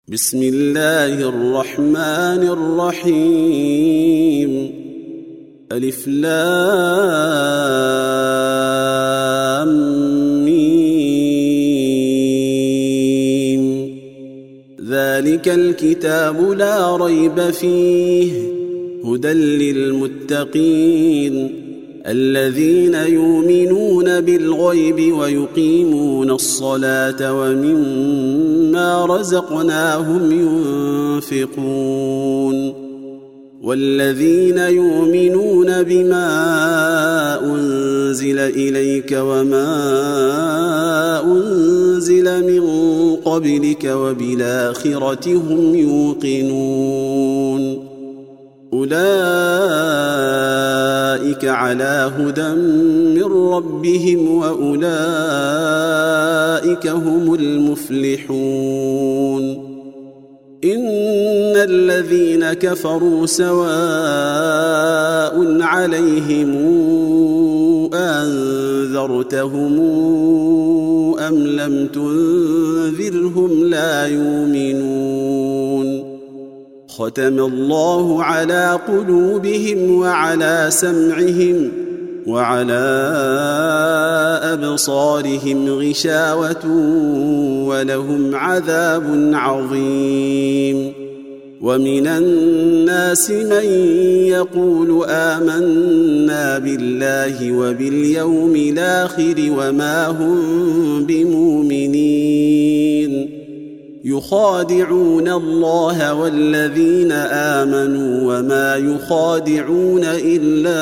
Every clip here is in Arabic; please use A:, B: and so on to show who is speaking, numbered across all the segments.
A: بسم الله الرحمن الرحيم ألف لام ميم ذلك الكتاب لا ريب فيه هدى للمتقين الذين يؤمنون بالغيب ويقيمون الصلاة ومما رزقناهم ينفقون والذين يؤمنون بما أنزل إليك وما أنزل من قبلك وبالآخرة هم يوقنون أولئك على هدى من ربهم وأولئك هم المفلحون إن الذين كفروا سواء عليهم أنذرتهم أم لم تنذرهم لا يؤمنون ختم الله على قلوبهم وعلى سمعهم وعلى أبصارهم غشاوة ولهم عذاب عظيم ومن الناس من يقول آمنا بالله وباليوم الآخر وما هم بمؤمنين يخادعون الله والذين آمنوا وما يخادعون إلا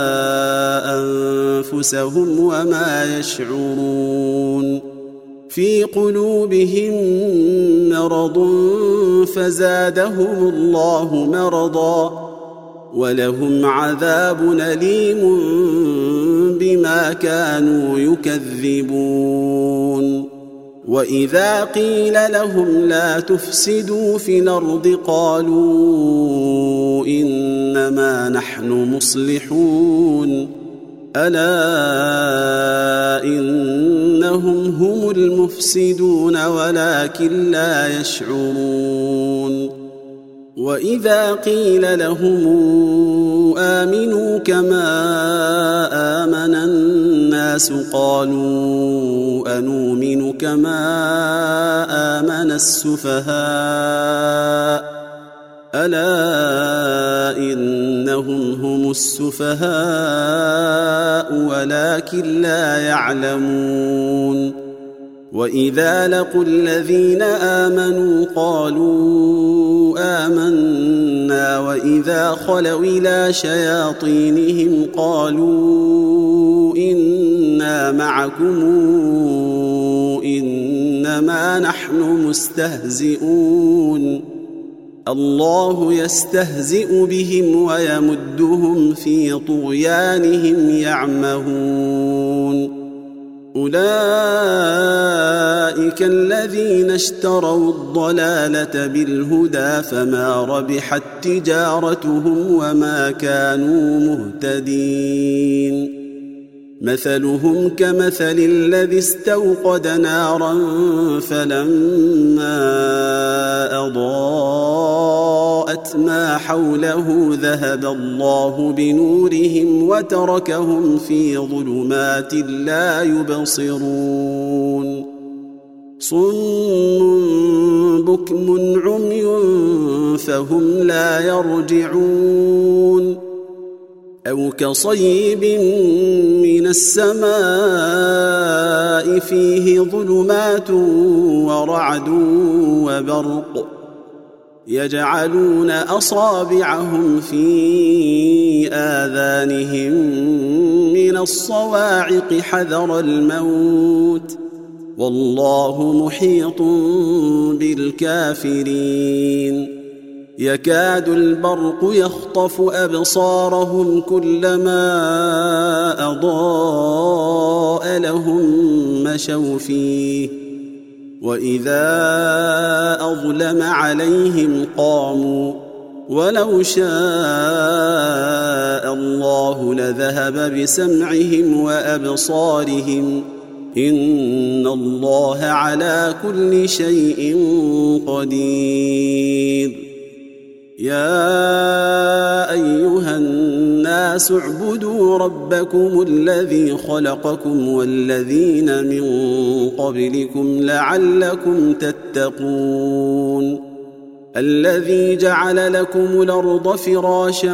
A: أنفسهم وما يشعرون في قلوبهم مرض فزادهم الله مرضا ولهم عذاب أليم بما كانوا يكذبون وإذا قيل لهم لا تفسدوا في الأرض قالوا إنما نحن مصلحون ألا إنهم هم المفسدون ولكن لا يشعرون وإذا قيل لهم آمنوا كما آمن الناس قالوا أنؤمن كما آمن السفهاء ألا إنهم هم السفهاء ولكن لا يعلمون وإذا لقوا الذين آمنوا قالوا آمنا وإذا خلوا إلى شياطينهم قالوا إنا معكم إنما نحن مستهزئون الله يستهزئ بهم ويمدهم في طغيانهم يعمهون أولئك الذين اشتروا الضلالة بالهدى فما ربحت تجارتهم وما كانوا مهتدين مثلهم كمثل الذي استوقد نارا فلما أضاءت ما حوله ذهب الله بنورهم وتركهم في ظلمات لا يبصرون صم بكم عمي فهم لا يرجعون أو كصيب من السماء فيه ظلمات ورعد وبرق يجعلون أصابعهم في آذانهم من الصواعق حذر الموت والله محيط بالكافرين يكاد البرق يخطف أبصارهم كلما أضاء لهم مشوا فيه وإذا أظلم عليهم قاموا ولو شاء الله لذهب بسمعهم وأبصارهم إن الله على كل شيء قدير. يا أيها الناس اعبدوا ربكم الذي خلقكم والذين من قبلكم لعلكم تتقون. الذي جعل لكم الأرض فراشا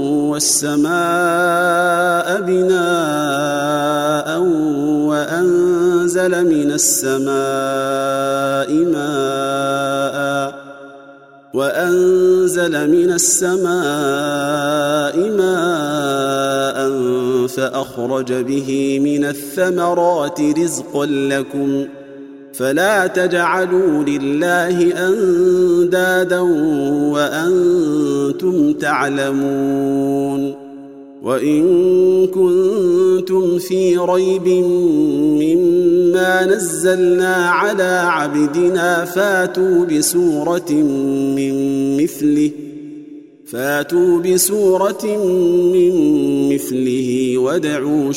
A: والسماء بناء وأنزل من السماء ماء فأخرج به من الثمرات رزقا لكم فلا تجعلوا لله أندادا وأنتم تعلمون. وإن كنتم في ريب مما نزلنا على عبدنا فاتوا بسورة من مثله وادعوا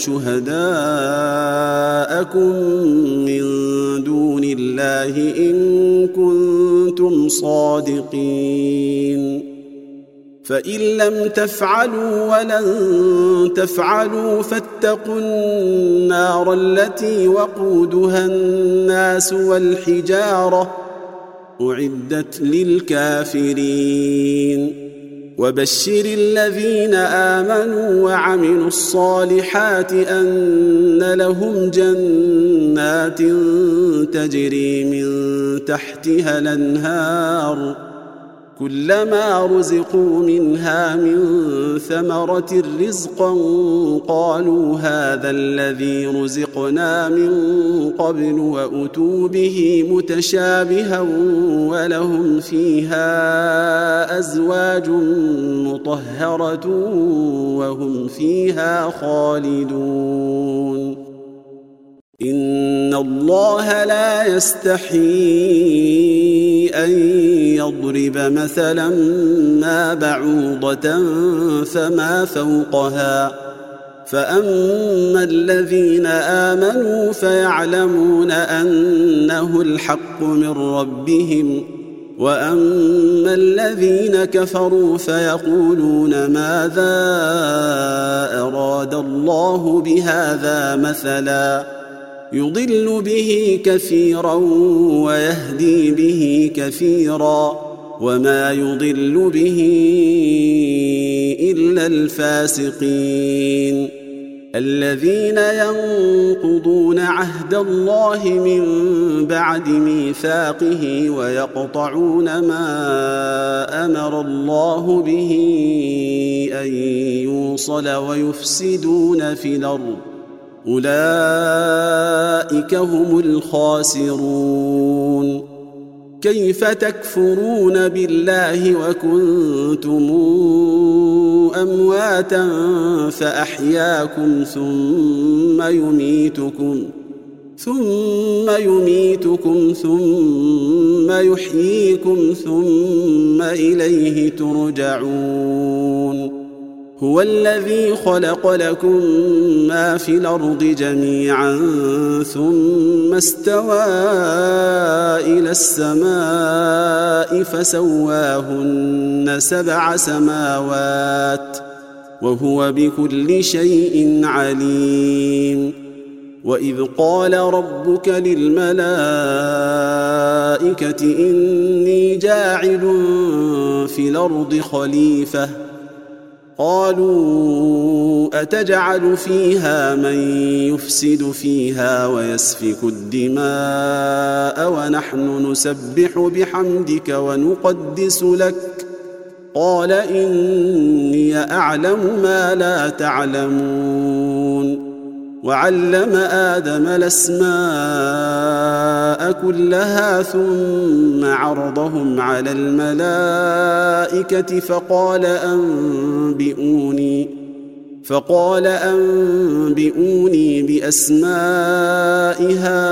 A: شهداءكم من دون الله إن كنتم صادقين. فإن لم تفعلوا ولن تفعلوا فاتقوا النار التي وقودها الناس والحجارة أعدت للكافرين. وبشر الذين آمنوا وعملوا الصالحات أن لهم جنات تجري من تحتها الأنهار كلما رزقوا منها من ثمرة رزقا قالوا هذا الذي رزقنا من قبل وأتوا به متشابها ولهم فيها أزواج مطهرة وهم فيها خالدون. إن الله لا يستحيي أن يضرب مثلا ما بعوضة فما فوقها فأما الذين آمنوا فيعلمون أنه الحق من ربهم وأما الذين كفروا فيقولون ماذا أراد الله بهذا مثلا يضل به كثيرا ويهدي به كثيرا وما يضل به إلا الفاسقين الذين ينقضون عهد الله من بعد ميثاقه ويقطعون ما أمر الله به أن يوصل ويفسدون في الأرض أولئك هم الخاسرون. كيف تكفرون بالله وكنتم أمواتا فأحياكم ثم يميتكم ثم يحييكم ثم إليه ترجعون. هو الذي خلق لكم ما في الأرض جميعا ثم استوى إلى السماء فسواهن 7 سماوات وهو بكل شيء عليم. وإذ قال ربك للملائكة إني جاعل في الأرض خليفة قالوا أتجعل فيها من يفسد فيها ويسفك الدماء ونحن نسبح بحمدك ونقدس لك قال إني أعلم ما لا تعلمون. وعلم آدم الأسماء كلها ثم عرضهم على الملائكة فقال أنبئوني بأسماء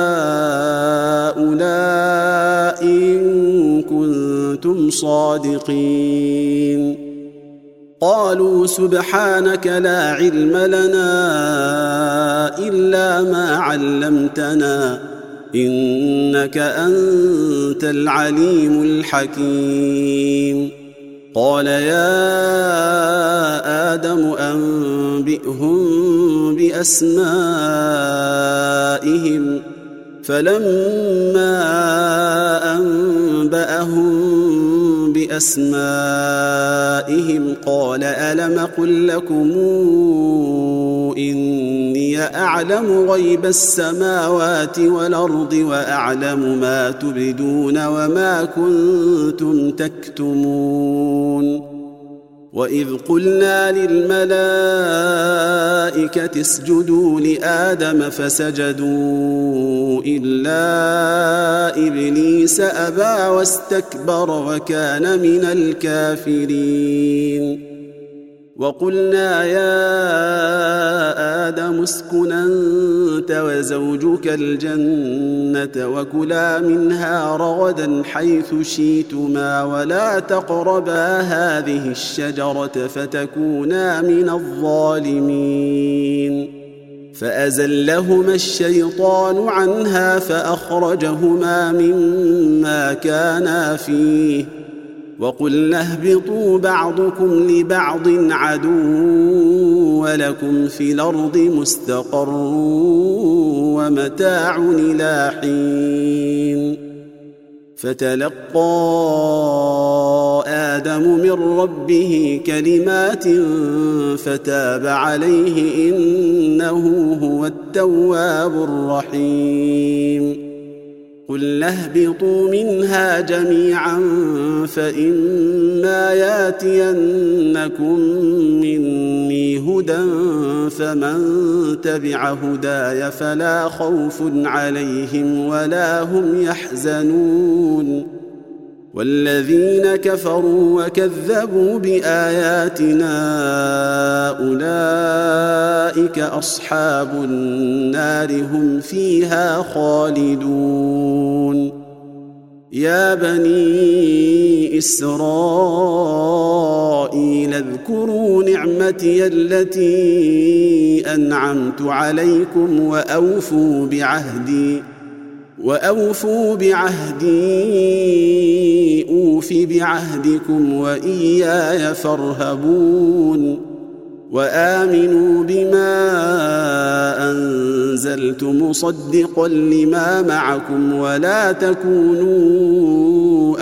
A: هؤلاء إن كنتم صادقين. قالوا سبحانك لا علم لنا إلا ما علمتنا إنك أنت العليم الحكيم. قال يا آدم أنبئهم بأسمائهم. فلما أنبأهم بأسمائهم قال ألم قل لكم إني أعلم غيب السماوات والأرض وأعلم ما تبدون وما كنتم تكتمون. وإذ قلنا للملائكة اسجدوا لآدم فسجدوا إلا إبليس أبى واستكبر وكان من الكافرين. وقلنا يا آدم اسكن أنت وزوجك الجنة وكلا منها رغدا حيث شئتما ولا تقربا هذه الشجرة فتكونا من الظالمين. فأزلهما الشيطان عنها فأخرجهما مما كانا فيه وقلنا اهبطوا بعضكم لبعض عدو ولكم في الأرض مستقر ومتاع إلى حين. فتلقى آدم من ربه كلمات فتاب عليه إنه هو التواب الرحيم. قل اهبطوا منها جميعا فإما ياتينكم مني هدى فمن تبع هداي فلا خوف عليهم ولا هم يحزنون. والذين كفروا وكذبوا بآياتنا أولئك أصحاب النار هم فيها خالدون. يا بني إسرائيل اذكروا نعمتي التي أنعمت عليكم وأوفوا بعهدي أوف بعهدكم وإياي فارهبون. وآمنوا بما أنزلت مصدقا لما معكم ولا تكونوا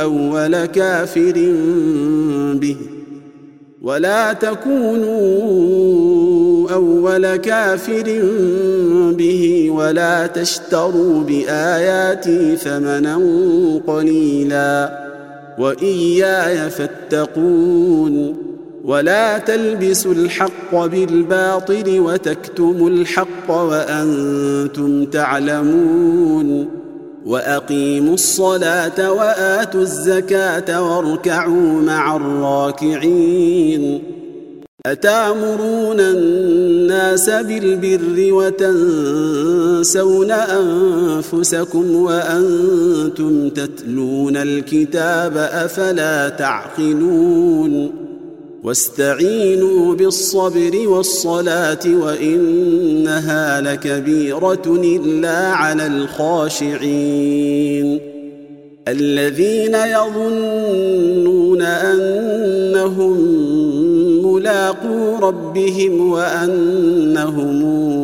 A: أول كافر به ولا تشتروا بآياتي ثمنا قليلا وإياي فاتقون. ولا تلبسوا الحق بالباطل وتكتموا الحق وأنتم تعلمون. وأقيموا الصلاة وآتوا الزكاة واركعوا مع الراكعين. أتأمرون الناس بالبر وتنسون أنفسكم وأنتم تتلون الكتاب أفلا تعقلون. واستعينوا بالصبر والصلاة وإنها لكبيرة إلا على الخاشعين الذين يظنون أنهم ملاقو ربهم وأنهم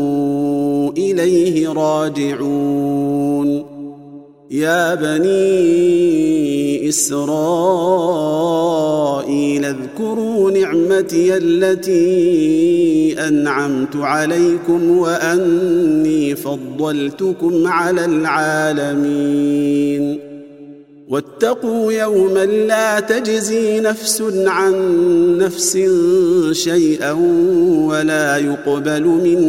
A: إليه راجعون. يا بني إسرائيل اذكروا نعمتي التي أنعمت عليكم وأني فضلتكم على العالمين. واتقوا يوما لا تجزي نفس عن نفس شيئا ولا يقبل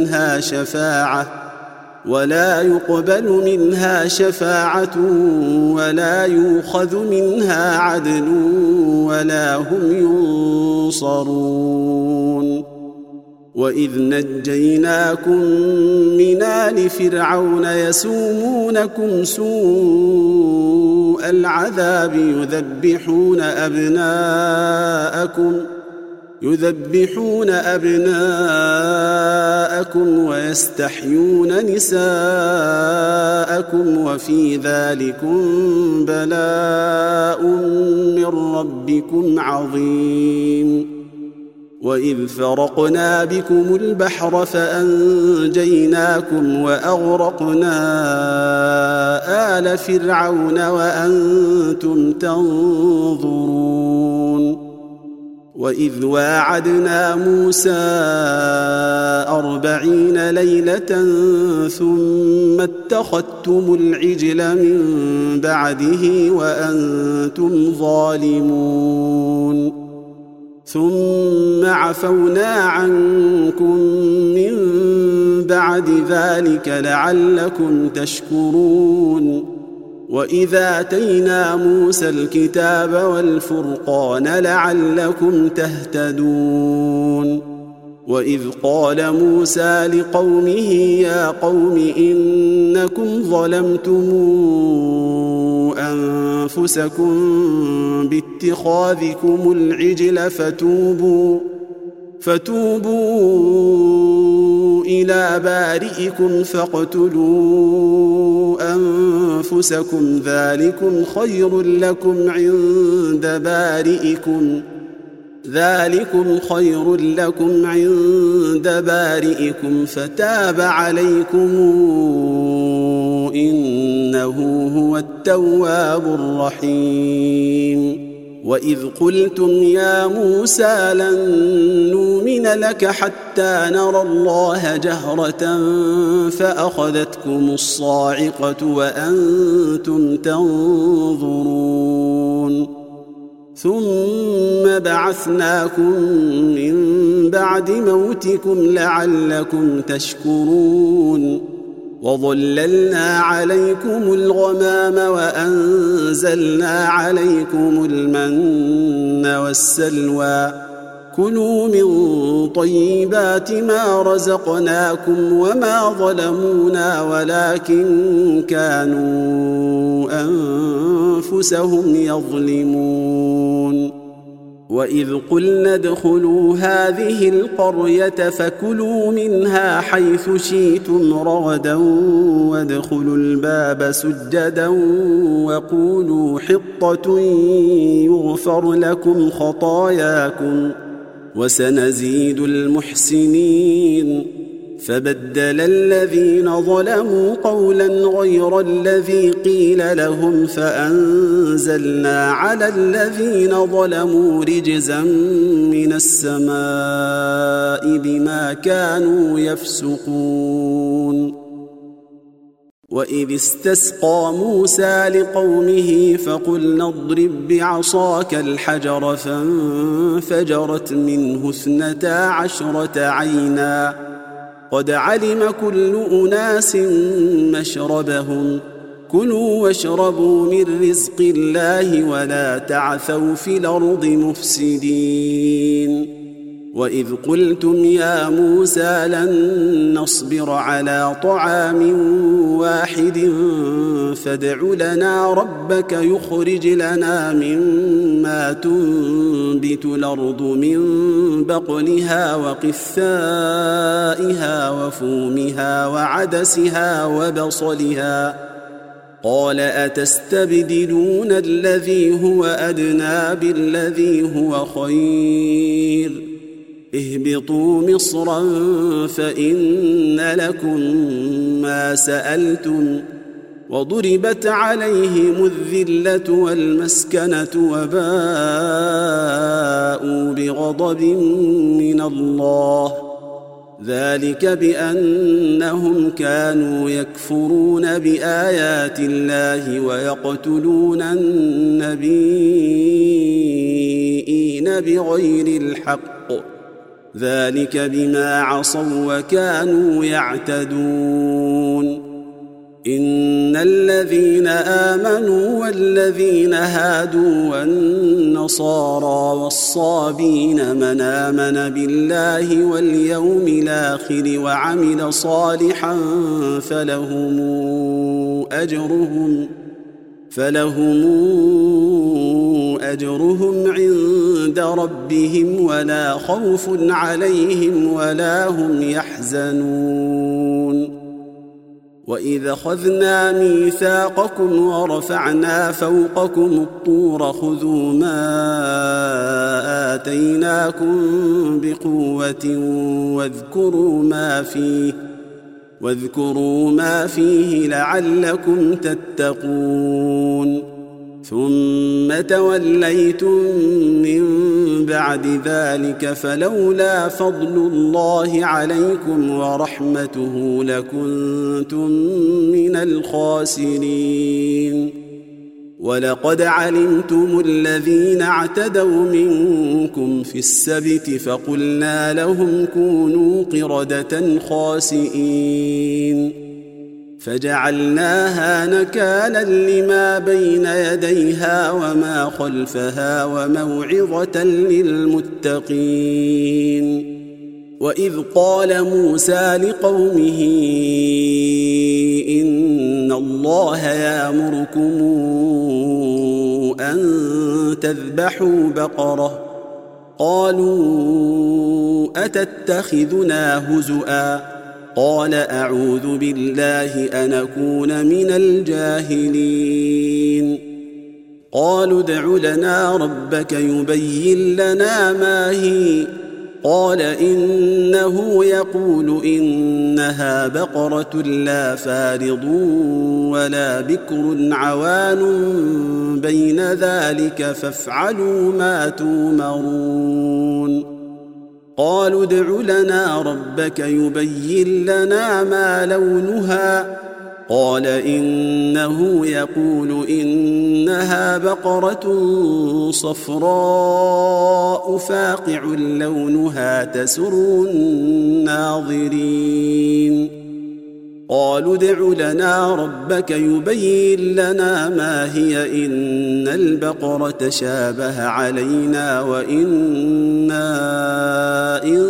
A: منها شفاعة ولا يؤخذ منها عدل ولا هم ينصرون. وإذ نجيناكم من آل فرعون يسومونكم سوء العذاب يذبحون يذبحون أبناءكم ويستحيون نساءكم وفي ذلكم بلاء من ربكم عظيم. وإذ فرقنا بكم البحر فأنجيناكم وأغرقنا آل فرعون وأنتم تنظرون. وإذ واعدنا موسى 40 ليلة ثم اتخذتم العجل من بعده وأنتم ظالمون ثم عفونا عنكم من بعد ذلك لعلكم تشكرون. وإذا آتينا موسى الكتاب والفرقان لعلكم تهتدون. وإذ قال موسى لقومه يا قوم إنكم ظلمتم أنفسكم باتخاذكم العجل فتوبوا إلى بارئكم فاقتلوا أنفسكم ذلكم خير لكم عند بارئكم فتاب عليكم إنه هو التواب الرحيم. وإذ قلتم يا موسى لن نؤمن لك حتى نرى الله جهرة فأخذتكم الصاعقة وأنتم تنظرون ثم بعثناكم من بعد موتكم لعلكم تشكرون. وظللنا عليكم الغمام وأنزلنا عليكم المن والسلوى كلوا من طيبات ما رزقناكم وما ظلمونا ولكن كانوا أنفسهم يظلمون. وإذ قلنا ادخلوا هذه القرية فكلوا منها حيث شئتم رغدا وادخلوا الباب سجدا وقولوا حطة يغفر لكم خطاياكم وسنزيد المحسنين. فبدل الذين ظلموا قولا غير الذي قيل لهم فأنزلنا على الذين ظلموا رجزا من السماء بما كانوا يفسقون. وإذ استسقى موسى لقومه فقلنا اضرب بعصاك الحجر فانفجرت منه 12 عينا قد علم كل أناس مشربهم كلوا واشربوا من رزق الله ولا تعثوا في الأرض مفسدين. وإذ قلتم يا موسى لن نصبر على طعام واحد فادع لنا ربك يخرج لنا مما تنبت الأرض من بقلها وقثائها وفومها وعدسها وبصلها قال أتستبدلون الذي هو أدنى بالذي هو خير اهبطوا مصرا فإن لكم ما سألتم وضربت عليهم الذلة والمسكنة وباءوا بغضب من الله ذلك بأنهم كانوا يكفرون بآيات الله ويقتلون النبيين بغير الحق ذلك بما عصوا وكانوا يعتدون. إن الذين آمنوا والذين هادوا والنصارى والصابين من آمن بالله واليوم الآخر وعمل صالحا فلهم أجرهم عند عند ربهم ولا خوف عليهم ولا هم يحزنون وإذ أخذنا ميثاقكم ورفعنا فوقكم الطور خذوا ما آتيناكم بقوة واذكروا ما فيه لعلكم تتقون ثم توليتم من بعد ذلك فلولا فضل الله عليكم ورحمته لكنتم من الخاسرين ولقد علمتم الذين اعتدوا منكم في السبت فقلنا لهم كونوا قردة خاسئين فجعلناها نكالا لما بين يديها وما خلفها وموعظة للمتقين وإذ قال موسى لقومه إن الله يأمركم أن تذبحوا بقرة قالوا أتتخذنا هزؤا قال أعوذ بالله أن أكون من الجاهلين قالوا ادع لنا ربك يبين لنا ما هي قال إنه يقول إنها بقرة لا فارض ولا بكر عوان بين ذلك فافعلوا ما تؤمرون قالوا ادع لنا ربك يبين لنا ما لونها قال إنه يقول إنها بقرة صفراء فاقع لونها تسر الناظرين قالوا ادع لنا ربك يبين لنا ما هي إن البقرة شابه علينا وإنا إن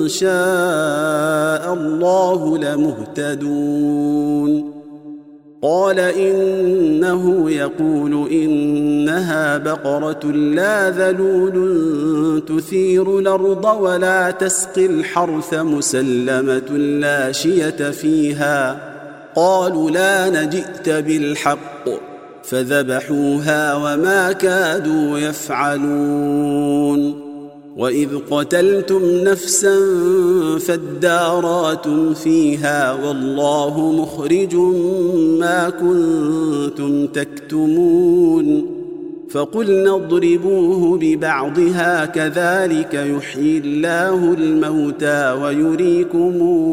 A: شاء الله لمهتدون قال إنه يقول إنها بقرة لا ذلول تثير الأرض ولا تسقي الحرث مسلمة لا شية فيها قالوا لا نجئت بالحق فذبحوها وما كادوا يفعلون وإذ قتلتم نفسا فادارأتم فيها والله مخرج ما كنتم تكتمون فقلنا اضربوه ببعضها كذلك يحيي الله الموتى ويريكم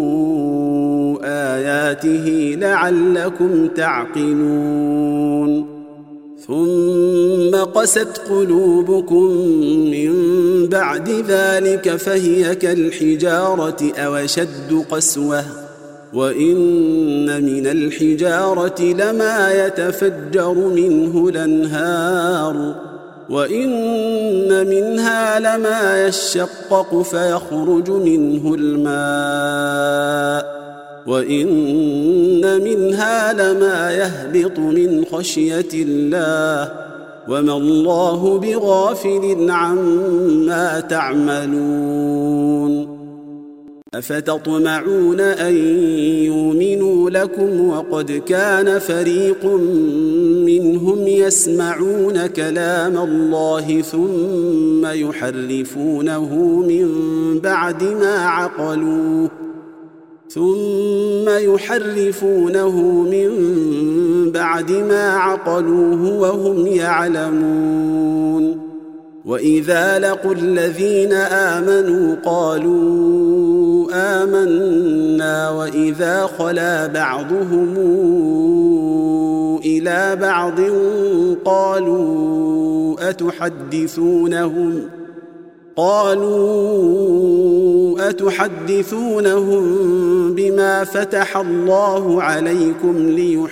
A: آياته لعلكم تعقلون ثم قست قلوبكم من بعد ذلك فهي كالحجارة أو أشد قسوة وإن من الحجارة لما يتفجر منه الأنهار وإن منها لما يشقق فيخرج منه الماء وإن منها لما يهبط من خشية الله وما الله بغافل عما تعملون أفتطمعون أن يؤمنوا لكم وقد كان فريق منهم يسمعون كلام الله ثم يحرفونه من بعد ما عقلوه وهم يعلمون وإذا لقوا الذين آمنوا قالوا آمنا وإذا خلا بعضهم إلى بعض قالوا أتحدثونهم بما فتح الله عليكم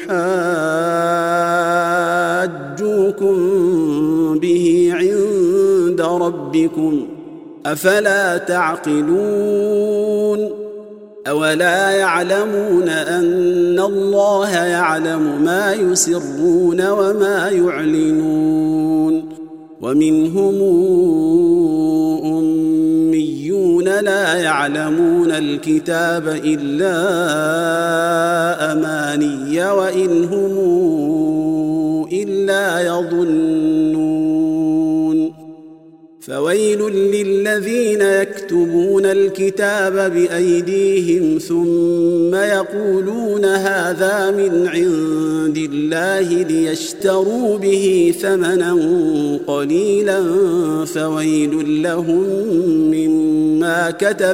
A: ليحاجوكم به عند ربكم أفلا تعقلون أولا يعلمون أن الله يعلم ما يسرون وما يعلنون ومنهم أميون لا يعلمون الكتاب إلا أماني وإن هم إلا يظنون فويل للذين يكتبون الكتاب بأيديهم ثم يقولون هذا من عند الله ليشتروا به ثمنا قليلا فويل لهم مما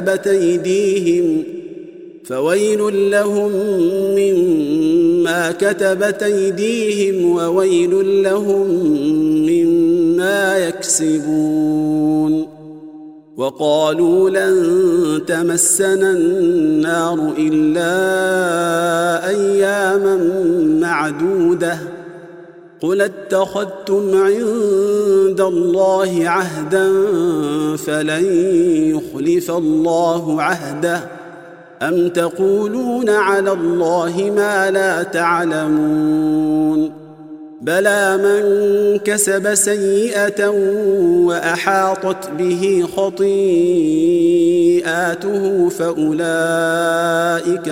A: كتبت أيديهم وويل لهم مما يكسبون وقالوا لن تمسنا النار إلا أياما معدودة قل اتخذتم عند الله عهدا فلن يخلف الله عهده أم تقولون على الله ما لا تعلمون بلى من كسب سيئة وأحاطت به خطيئاته فأولئك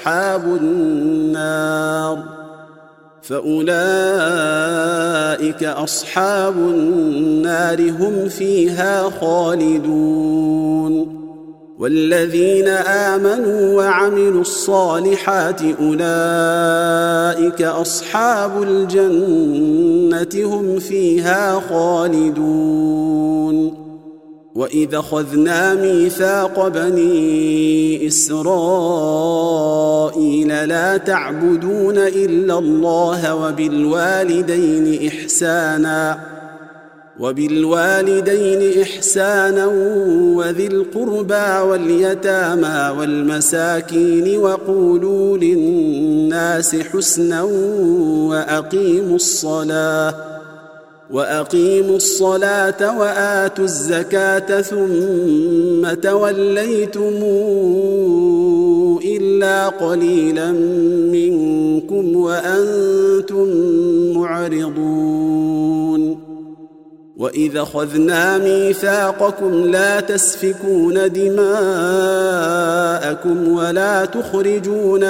A: أصحاب النار هم فيها خالدون والذين آمنوا وعملوا الصالحات أولئك أصحاب الجنة هم فيها خالدون وإذا أخذنا ميثاق بني إسرائيل لا تعبدون إلا الله وبالوالدين إحسانا وذي القربى واليتامى والمساكين وقولوا للناس حسنا وأقيموا الصلاة وآتوا الزكاة ثم توليتم إلا قليلا منكم وأنتم معرضون وإذا أخذنا ميثاقكم لا تسفكون دماءكم ولا تخرجون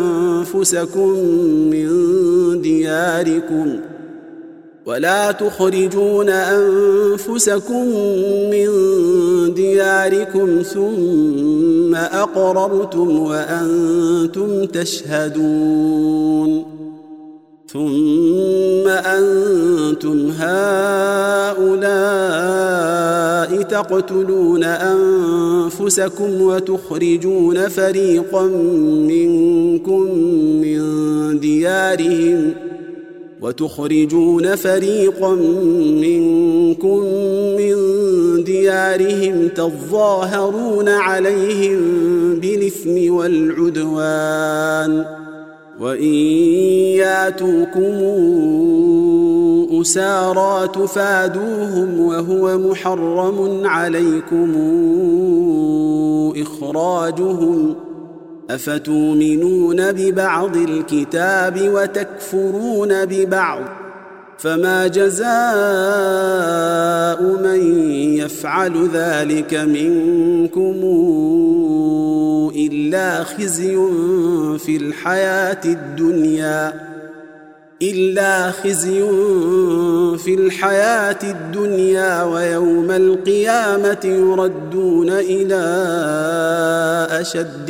A: أنفسكم من دياركم ثم أقررتم وأنتم تشهدون ثم أنتم هؤلاء تقتلون أنفسكم وتخرجون فريقا منكم من ديارهم تظاهرون عليهم بالإثم والعدوان وإن ياتوكم أسارى تفادوهم وهو محرم عليكم إخراجهم أفتؤمنون ببعض الكتاب وتكفرون ببعض فما جزاء من يفعل ذلك منكم إلا خزي في الحياة الدنيا ويوم القيامة يردون إلى أشد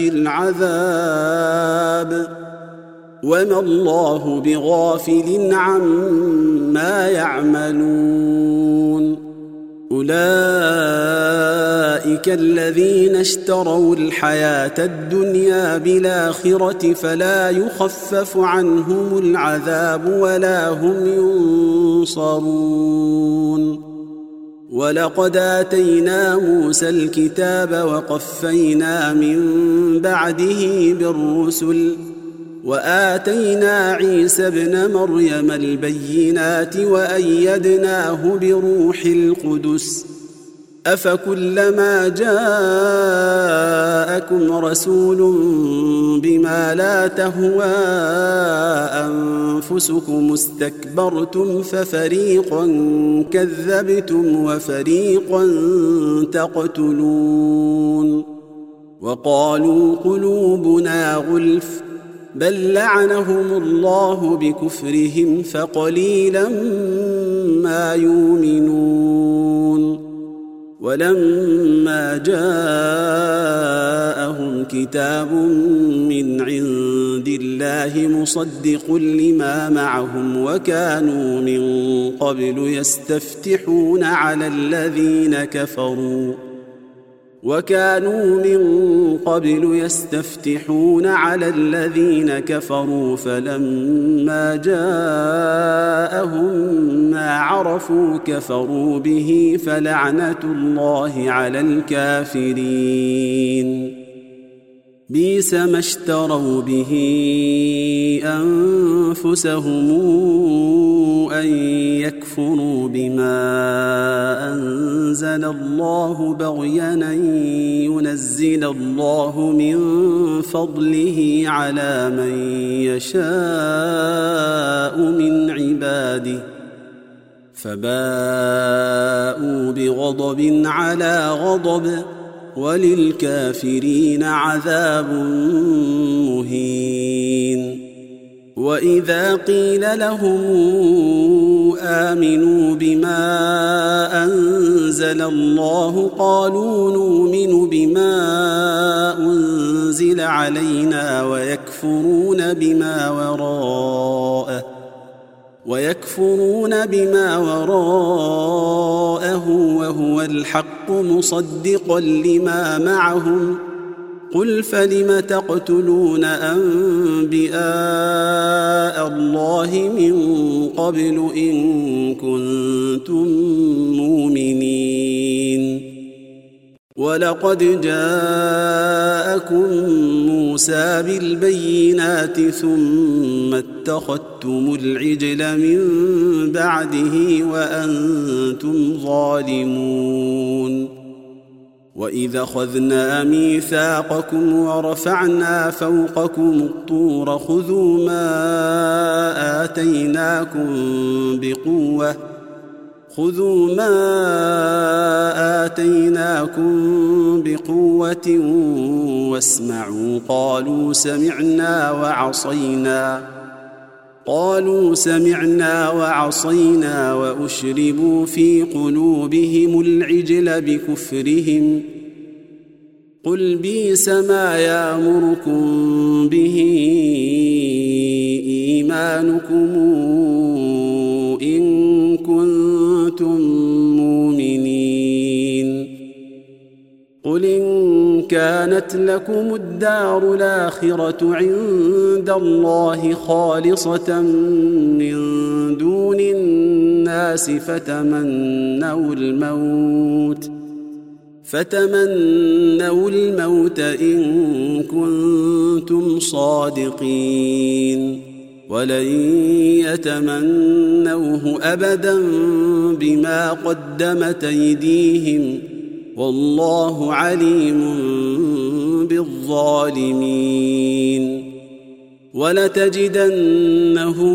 A: العذاب وما الله بغافل عما يعملون أولئك الذين اشتروا الحياة الدنيا بالآخرة فلا يخفف عنهم العذاب ولا هم ينصرون ولقد آتينا موسى الكتاب وقفينا من بعده بالرسل وآتينا عيسى ابن مريم البينات وأيدناه بروح القدس أفكلما جاءكم رسول بما لا تهوى أنفسكم استكبرتم ففريقا كذبتم وفريقا تقتلون وقالوا قلوبنا غلف بل لعنهم الله بكفرهم فقليلا ما يؤمنون ولما جاءهم كتاب من عند الله مصدق لما معهم وكانوا من قبل يستفتحون على الذين كفروا فلما جاءهم ما عرفوا كفروا به فلعنة الله على الكافرين بئس ما اشتروا به أنفسهم أن يكفروا بما أنزل الله بغيا أن ينزل الله من فضله على من يشاء من عباده فباءوا بغضب على غضب وللكافرين عذاب مهين وإذا قيل لهم آمنوا بما أنزل الله قالوا نؤمن بما أنزل علينا ويكفرون بما وراءه وهو الحق مصدقا لما معهم قل فلم تقتلون أنبياء الله من قبل إن كنتم مؤمنين ولقد جاءكم موسى بالبينات ثم اتخذتم العجل من بعده وأنتم ظالمون وإذا أخذنا ميثاقكم ورفعنا فوقكم الطور خذوا ما آتيناكم بقوة واسمعوا قالوا سمعنا وعصينا وأشربوا في قلوبهم العجل بكفرهم قل بئس ما يأمركم به إيمانكم إن كنتم مؤمنين قل إن كانت لكم الدار الآخرة عند الله خالصة من دون الناس فتمنوا الموت إن كنتم صادقين ولن يتمنوه أبدا بما قدمت أيديهم والله عليم بالظالمين ولتجدنهم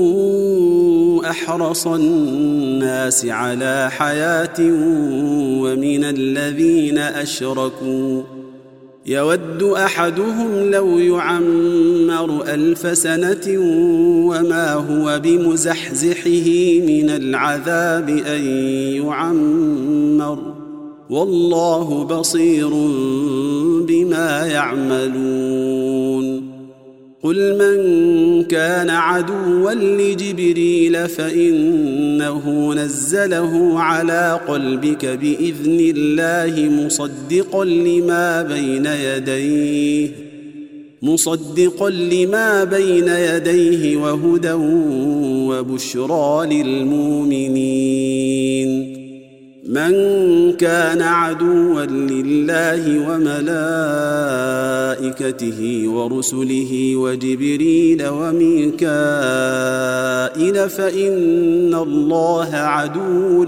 A: أحرص الناس على حياة ومن الذين أشركوا يود أحدهم لو يعمر 1000 سنة وما هو بمزحزحه من العذاب أن يعمر والله بصير بما يعملون قل من كان عدوا لجبريل فإنه نزله على قلبك بإذن الله مصدقا لما بين يديه وهدى وبشرى للمؤمنين من كان عدوا لله وملائكته ورسله وجبريل وميكائيل فإن الله عدو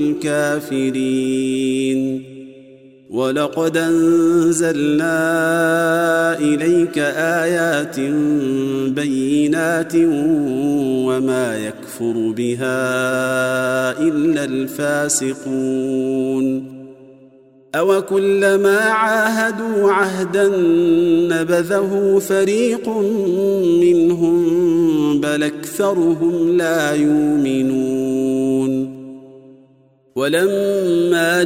A: للكافرين ولقد أنزلنا إليك آيات بينات وما يكفر بها إلا الفاسقون أوكلما عاهدوا عهدا نبذه فريق منهم بل أكثرهم لا يؤمنون ولما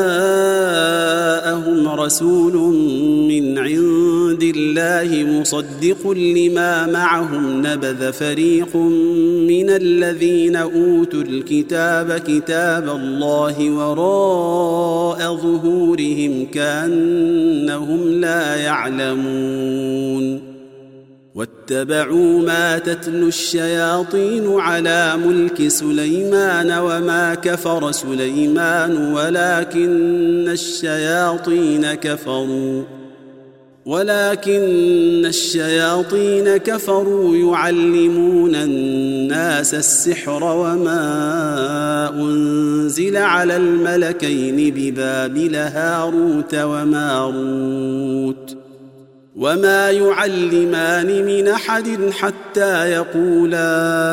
A: جاءهم رسول من عند الله مصدق لما معهم نبذ فريق من الذين أوتوا الكتاب كتاب الله وراء ظهورهم كأنهم لا يعلمون واتبعوا ما تتلو الشياطين على ملك سليمان وما كفر سليمان ولكن الشياطين كفروا يعلمون الناس السحر وما أنزل على الملكين ببابل هاروت وماروت وما يعلمان من أحد حتى يقولا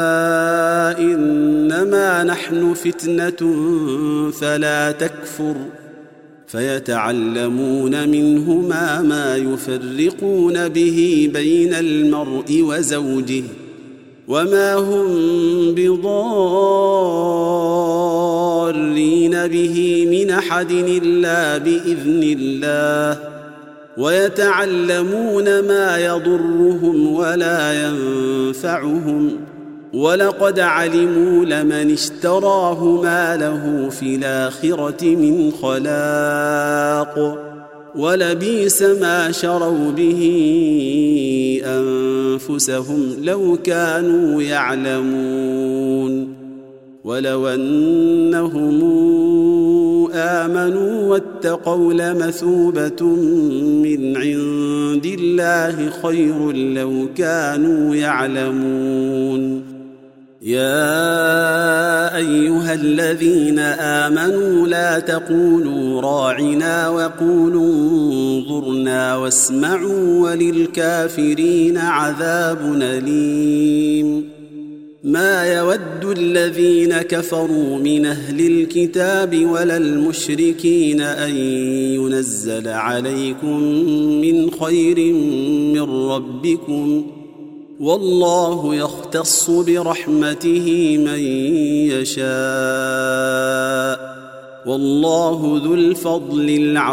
A: إنما نحن فتنة فلا تكفر فيتعلمون منهما ما يفرقون به بين المرء وزوجه وما هم بضارين به من أحد إلا بإذن الله ويتعلمون ما يضرهم ولا ينفعهم ولقد علموا لمن اشتراه ما له في الآخرة من خلاق ولبئس ما شروا به أنفسهم لو كانوا يعلمون ولو أنهم آمنوا واتقوا لمثوبة من عند الله خير لو كانوا يعلمون يا أيها الذين آمنوا لا تقولوا راعنا وقولوا انظرنا واسمعوا وللكافرين عذاب أليم ما يود الذين كفروا من أهل الكتاب ولا المشركين أن ينزل عليكم من خير من ربكم والله يختص برحمته من يشاء والله ذو الفضل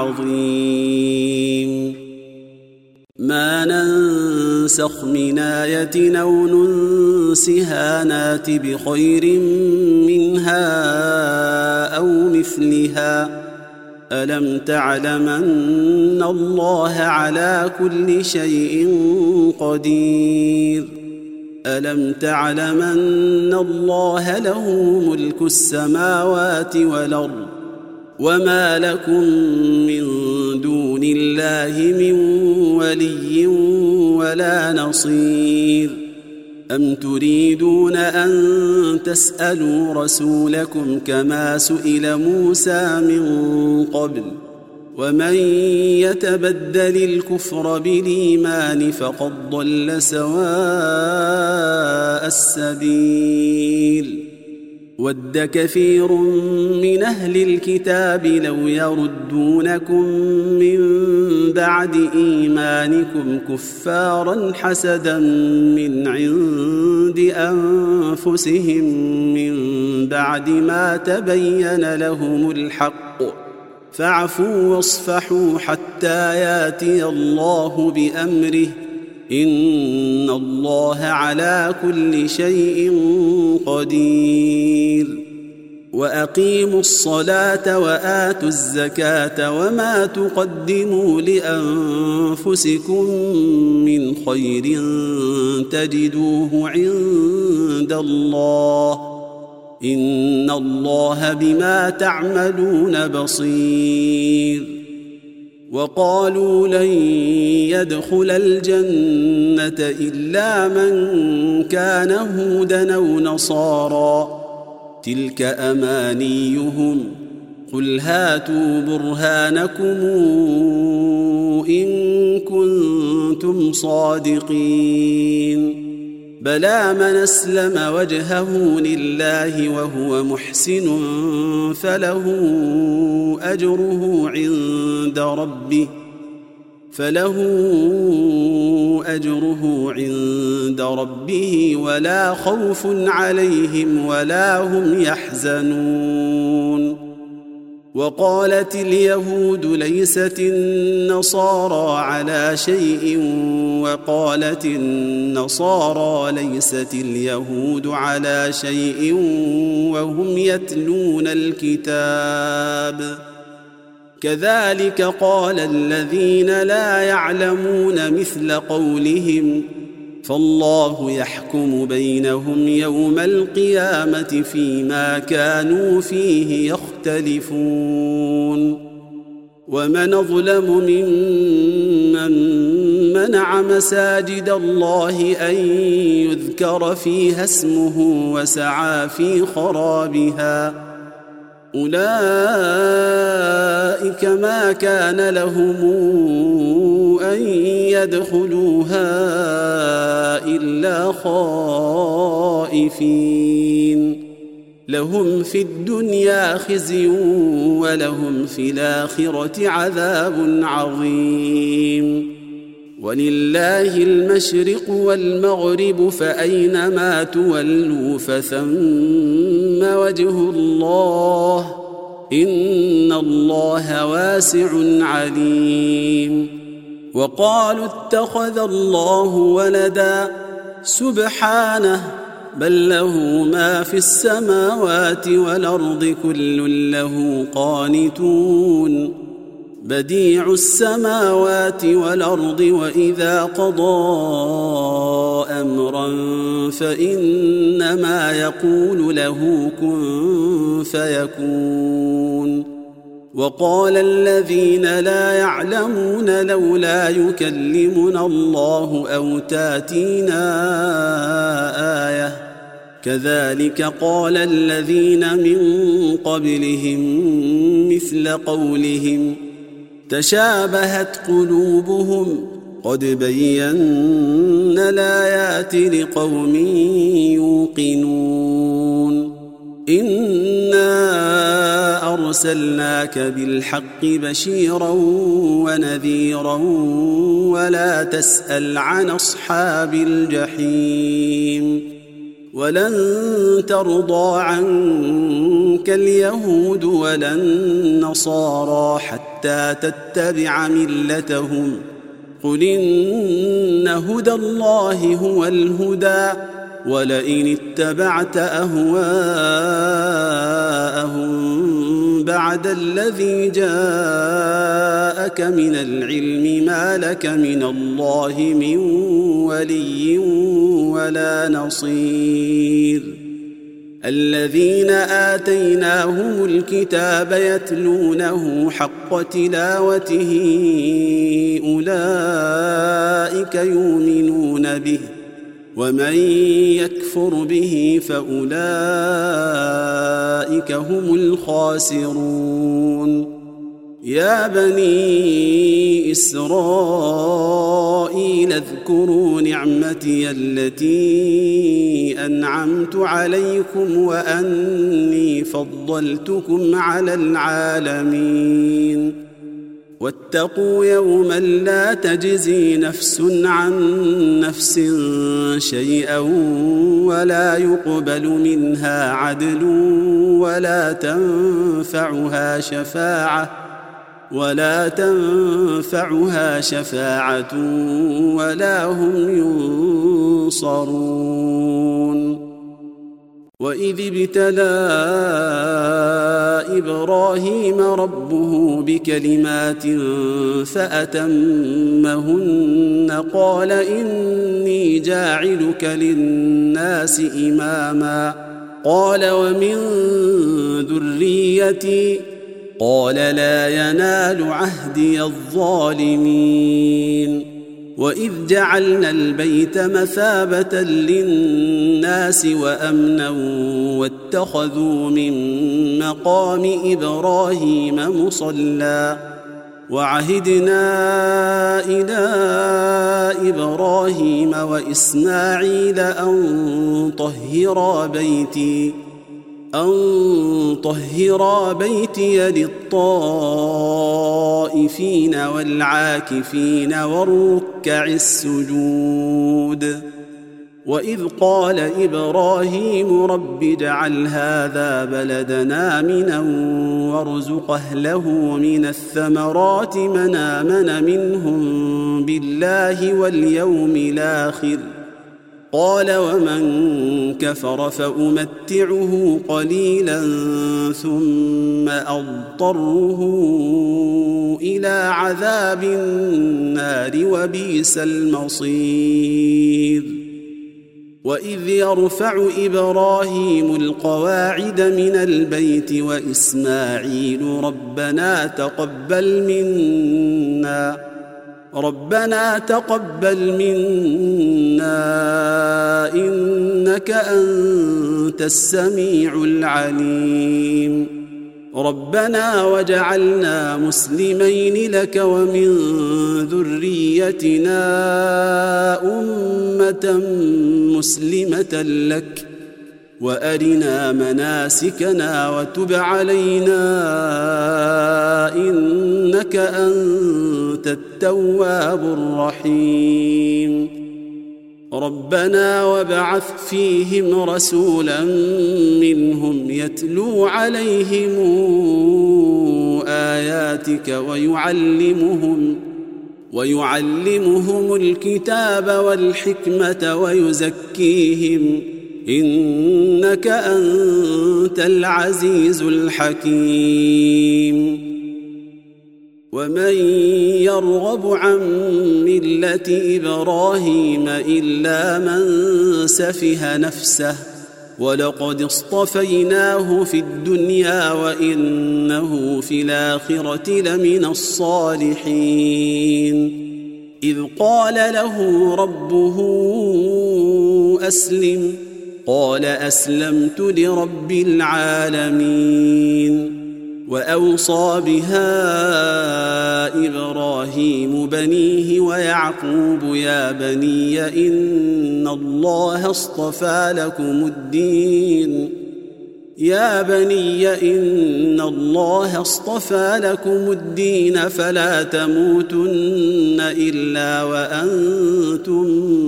A: العظيم ما ننسخ من آية أو ننسها نات بخير منها أو مثلها ألم تعلم أن الله على كل شيء قدير ألم تعلم أن الله له ملك السماوات والأرض وما لكم من دون الله من ولي ولا نصير أم تريدون أن تسألوا رسولكم كما سئل موسى من قبل ومن يتبدل الكفر بالإيمان فقد ضل سواء السبيل ود كثير من أهل الكتاب لو يردونكم من بعد إيمانكم كفارا حسدا من عند أنفسهم من بعد ما تبين لهم الحق فاعفوا واصفحوا حتى ياتي الله بأمره إن الله على كل شيء قدير وأقيموا الصلاة وآتوا الزكاة وما تقدموا لأنفسكم من خير تجدوه عند الله إن الله بما تعملون بصير. وقالوا لن يدخل الجنة إلا من كان هودا أو نصارى تلك أمانيهم قل هاتوا برهانكم إن كنتم صادقين. بلى من أسلم وجهه لله وهو محسن فله أجره عند ربه ولا خوف عليهم ولا هم يحزنون. وقالت اليهود ليست النصارى على شيء وقالت النصارى ليست اليهود على شيء وهم يتلون الكتاب. كذلك قال الذين لا يعلمون مثل قولهم فالله يحكم بينهم يوم القيامة فيما كانوا فيه يختلفون. ومن أظلم ممن منع مساجد الله أن يذكر فيها اسمه وسعى في خرابها أولئك ما كان لهم أن يدخلوها إلا خائفين لهم في الدنيا خزي ولهم في الآخرة عذاب عظيم. ولله المشرق والمغرب فأينما تولوا فثم وجه الله إن الله واسع عليم. وقالوا اتخذ الله ولدا سبحانه بل له ما في السماوات والأرض كل له قانتون. بديع السماوات والأرض وإذا قضى أمرا فإنما يقول له كن فيكون. وقال الذين لا يعلمون لولا يكلمنا الله أو تاتينا آية كذلك قال الذين من قبلهم مثل قولهم تشابهت قلوبهم قد بينا الآيات لقوم يوقنون. إنا أرسلناك بالحق بشيرا ونذيرا ولا تسأل عن أصحاب الجحيم. ولن ترضى عنك اليهود ولا النصارى حتى تتبع ملتهم قل إن هدى الله هو الهدى ولئن اتبعت أهواءهم بعد الذي جاءك من العلم ما لك من الله من ولي ولا نصير. الذين آتيناهم الكتاب يتلونه حق تلاوته أولئك يؤمنون به ومن يكفر به فأولئك هم الخاسرون. يا بني إسرائيل اذكروا نعمتي التي أنعمت عليكم وأني فضلتكم على العالمين. واتقوا يوما لا تجزي نفس عن نفس شيئا ولا يقبل منها عدل ولا تنفعها شفاعة ولا هم ينصرون. وإذ ابتلى إبراهيم ربه بكلمات فأتمهن قال إني جاعلك للناس إماما قال ومن ذريتي قال لا ينال عهدي الظالمين وإذ جعلنا البيت مثابة للناس وأمنا واتخذوا من مقام إبراهيم مصلى وعهدنا إلى إبراهيم وإسماعيل أن طهرا بيتي للطائفين والعاكفين والركع السجود وإذ قال إبراهيم رب اجعل هذا بلدنا آمنا وارزق أهله من الثمرات من آمن منهم بالله واليوم الآخر قال ومن كفر فأمتعه قليلا ثم أضطره إلى عذاب النار وبئس المصير وإذ يرفع إبراهيم القواعد من البيت وإسماعيل ربنا تقبل منا إنك أنت السميع العليم ربنا وجعلنا مسلمين لك ومن ذريتنا أمة مسلمة لك وأرنا مناسكنا وتب علينا إنك أنت التواب الرحيم ربنا وابعث فيهم رسولا منهم يتلو عليهم آياتك ويعلمهم الكتاب والحكمة ويزكيهم إنك أنت العزيز الحكيم ومن يرغب عن ملة إبراهيم إلا من سفه نفسه ولقد اصطفيناه في الدنيا وإنه في الآخرة لمن الصالحين إذ قال له ربه أسلم قال أسلمت لرب العالمين وأوصى بها إبراهيم بنيه ويعقوب يا بني إن الله اصطفى لكم الدين فلا تموتن إلا وأنتم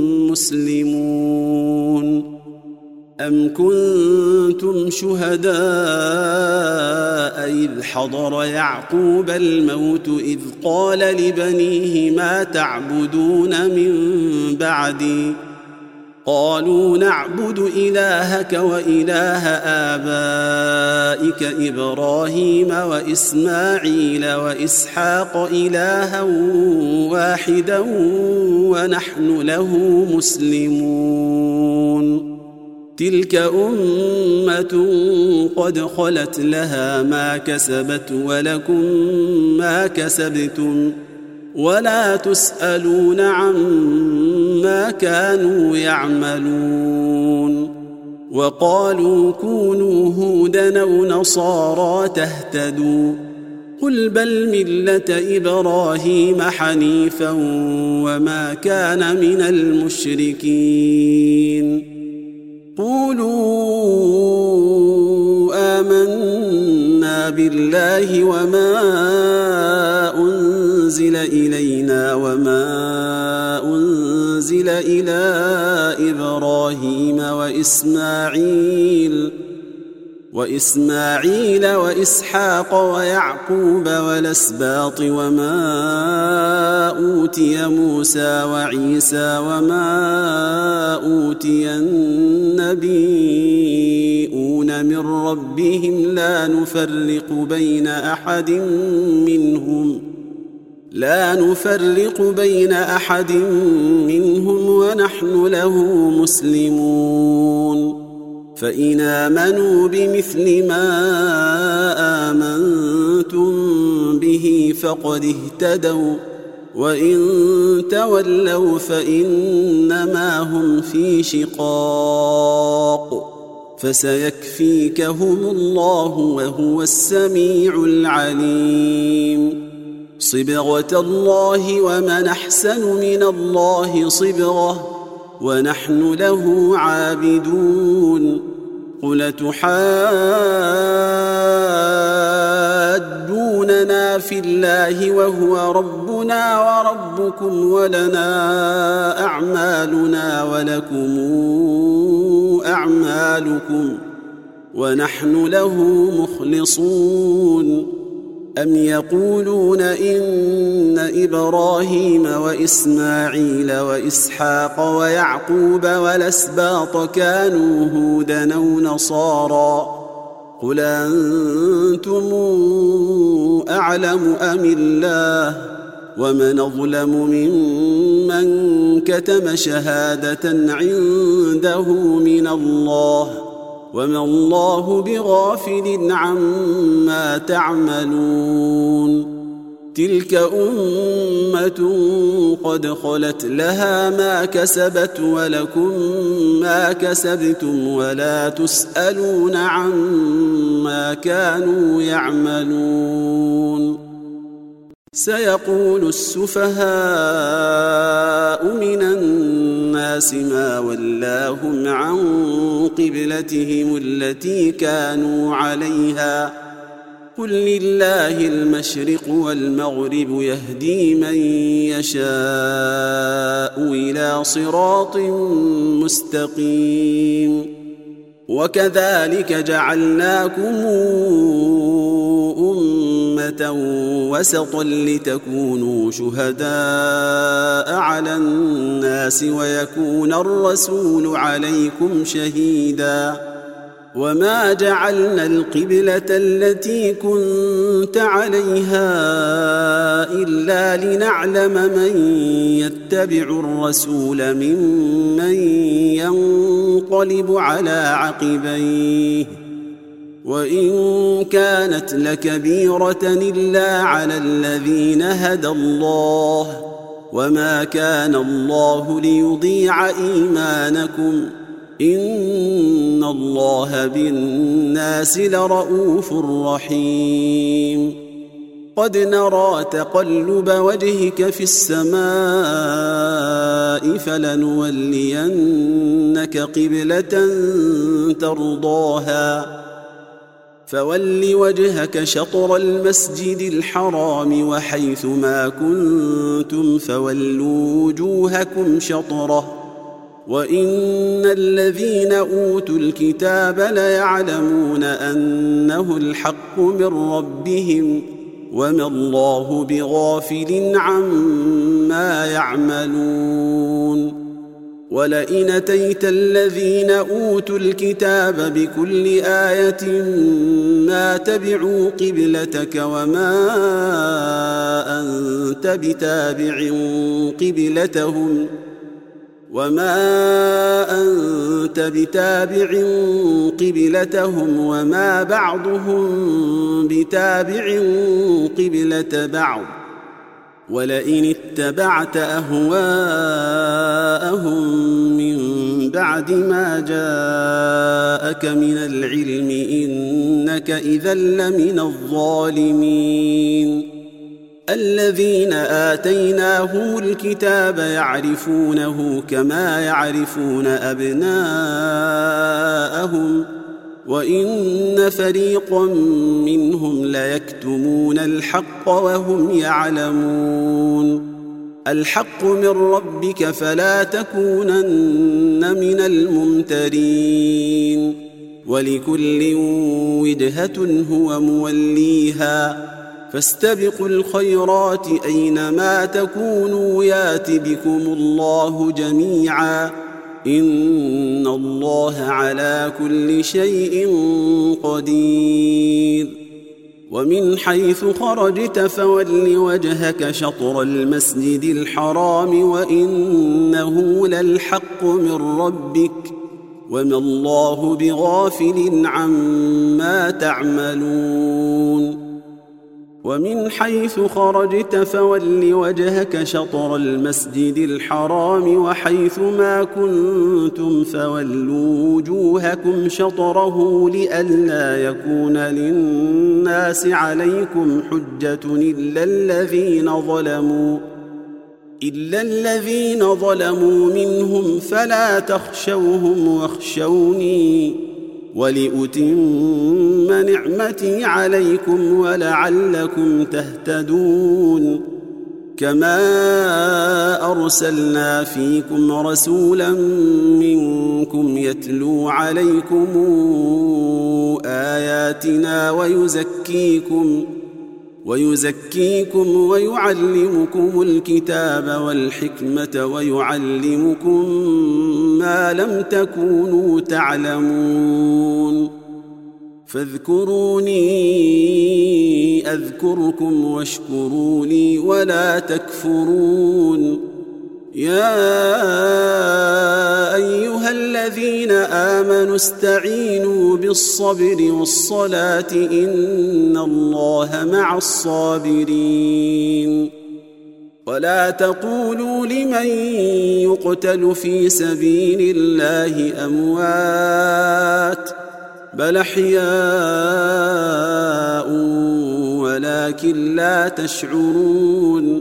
A: مسلمون أم كنتم شهداء إذ حضر يعقوب الموت إذ قال لبنيه ما تعبدون من بعدي قالوا نعبد إلهك وإله آبائك إبراهيم وإسماعيل وإسحاق إلها واحدا ونحن له مسلمون تلك أمة قد خلت لها ما كسبت ولكم ما كسبتم ولا تسألون عما كانوا يعملون وقالوا كونوا هودا أو نصارى تهتدوا قل بل ملة إبراهيم حنيفا وما كان من المشركين قولوا آمنا بالله وما أنزل إلينا وما أنزل إلى إبراهيم وإسماعيل وإسحاق ويعقوب والأسباط وما أوتي موسى وعيسى وما أوتي النبيون من ربهم لا نفرق بين أحد منهم ونحن له مسلمون فإن آمنوا بمثل ما آمنتم به فقد اهتدوا، وإن تولوا فإنما هم في شقاق، فسيكفيكهم الله وهو السميع العليم. صبغة الله ومن أحسن من الله صبغة ونحن له عابدون. قل تحاجوننا في الله وهو ربنا وربكم ولنا أعمالنا ولكم أعمالكم ونحن له مخلصون. أم يقولون إن إبراهيم وإسماعيل وإسحاق ويعقوب والأسباط كانوا هودا أو نصارى؟ قل أنتم أعلم أم الله؟ ومن أظلم ممن كتم شهادة عنده من الله، وما الله بغافل عما تعملون. تلك أمة قد خلت لها ما كسبت ولكم ما كسبتم ولا تسألون عما كانوا يعملون. سيقول السفهاء من الناس ما ولاهم عن قبلتهم التي كانوا عليها، قل لله المشرق والمغرب يهدي من يشاء إلى صراط مستقيم. وكذلك جعلناكم أمة وسطا لتكونوا شهداء على الناس ويكون الرسول عليكم شهيدا. وما جعلنا القبلة التي كنت عليها إلا لنعلم من يتبع الرسول ممن ينقلب على عقبيه، وإن كانت لكبيرة إلا على الذين هدى الله، وما كان الله ليضيع إيمانكم إن الله بالناس لرؤوف رحيم. قد نرى تقلب وجهك في السماء فلنولينك قبلة ترضاها، فول وجهك شطر المسجد الحرام وحيث ما كنتم فولوا وجوهكم شطره، وإن الذين أوتوا الكتاب ليعلمون أنه الحق من ربهم وما الله بغافل عما يعملون. ولئن أتيت الذين أوتوا الكتاب بكل آية ما تبعوا قبلتك وما أنت بتابع قبلتهم وما بعضهم بتابع قبلة بعض، ولئن اتبعت أهواءهم من بعد ما جاءك من العلم إنك إذا لمن الظالمين. الذين آتيناهم الكتاب يعرفونه كما يعرفون أبناءهم، وإن فريقا منهم ليكتمون الحق وهم يعلمون. الحق من ربك فلا تكونن من الممترين، ولكل وجهة هو موليها، فاستبقوا الخيرات أينما تكونوا يات بكم الله جميعا إن الله على كل شيء قدير. ومن حيث خرجت فول وجهك شطر المسجد الحرام وإنه للحق من ربك وما الله بغافل عما تعملون ومن حيث خرجت فول وجهك شطر المسجد الحرام وحيث ما كنتم فولوا وجوهكم شطره لئلا يكون للناس عليكم حجة إلا الذين ظلموا منهم فلا تخشوهم واخشوني ولأتم نعمتي عليكم ولعلكم تهتدون كما أرسلنا فيكم رسولا منكم يتلو عليكم آياتنا ويزكيكم ويعلمكم الكتاب والحكمة ويعلمكم ما لم تكونوا تعلمون فاذكروني أذكركم واشكروا لي ولا تكفرون يا أيها الذين آمنوا استعينوا بالصبر والصلاة إن الله مع الصابرين ولا تقولوا لمن يقتل في سبيل الله أموات بل أحياء ولكن لا تشعرون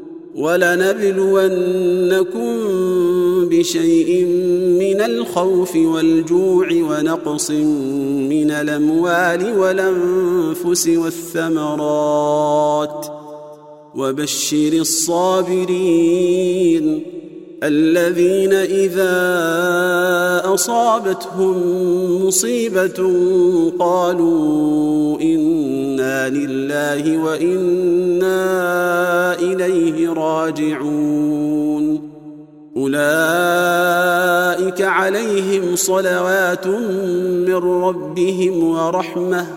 A: ولنبلونكم بشيء من الخوف والجوع ونقص من الأموال والأنفس والثمرات وبشر الصابرين الذين إذا أصابتهم مصيبة قالوا إنا لله وإنا إليه راجعون أولئك عليهم صلوات من ربهم ورحمة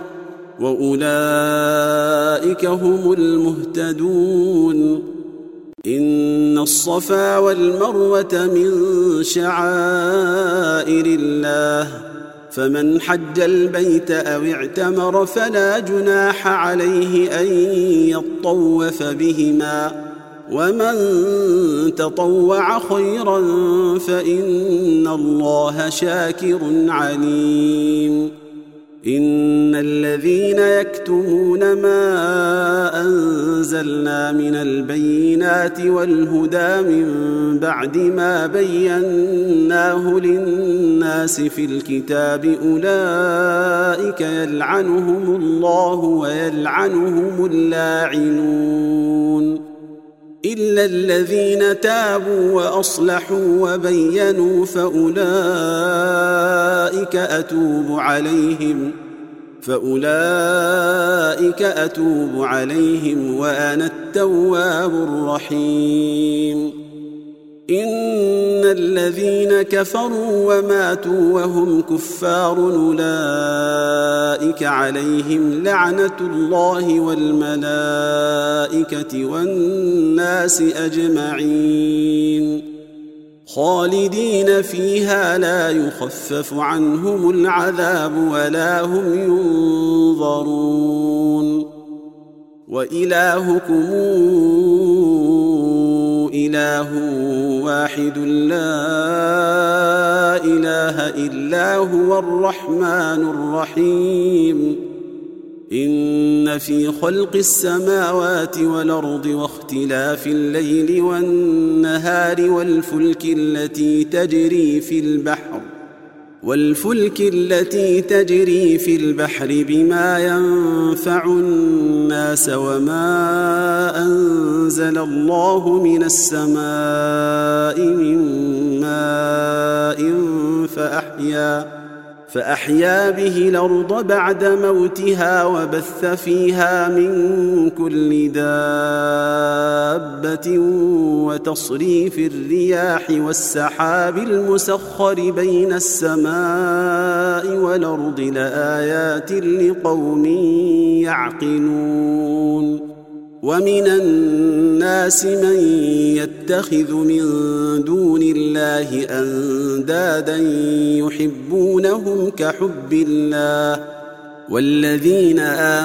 A: وأولئك هم المهتدون إن الصفا والمروة من شعائر الله فمن حج البيت أو اعتمر فلا جناح عليه أن يطوف بهما ومن تطوع خيرا فإن الله شاكر عليم إن الذين يكتمون ما أنزلنا من البينات والهدى من بعد ما بيناه للناس في الكتاب أولئك يلعنهم الله ويلعنهم اللاعنون إلا الذين تابوا وأصلحوا وبينوا فأولئك أتوب عليهم وأنا التواب الرحيم إن الذين كفروا وماتوا وهم كفار أولئك عليهم لعنة الله والملائكة والناس أجمعين خالدين فيها لا يخفف عنهم العذاب ولا هم ينظرون وإلهكم إله واحد لا إله إلا هو الرحمن الرحيم إن في خلق السماوات والأرض واختلاف الليل والنهار والفلك التي تجري في البحر بما ينفع الناس وما أنزل الله من السماء من ماء فأحيا به الأرض بعد موتها وبث فيها من كل دابة وتصريف الرياح والسحاب المسخر بين السماء والأرض لآيات لقوم يعقلون ومن الناس من يتخذ من دون الله أندادا يحبونهم كحب الله والذين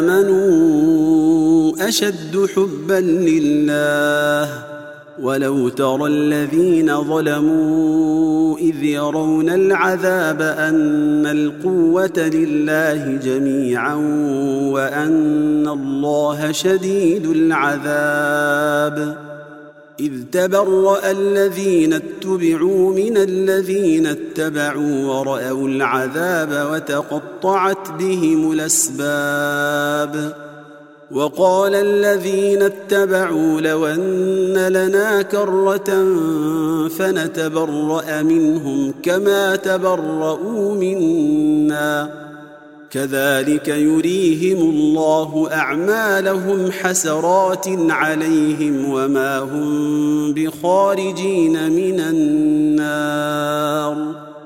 A: آمنوا أشد حبا لله ولو ترى الذين ظلموا إذ يرون العذاب أن القوة لله جميعا وأن الله شديد العذاب إذ تبرأ الذين اتبعوا من الذين اتبعوا ورأوا العذاب وتقطعت بهم الأسباب وقال الذين اتبعوا لو أن لنا كرة فنتبرأ منهم كما تبرؤوا منا كذلك يريهم الله أعمالهم حسرات عليهم وما هم بخارجين من النار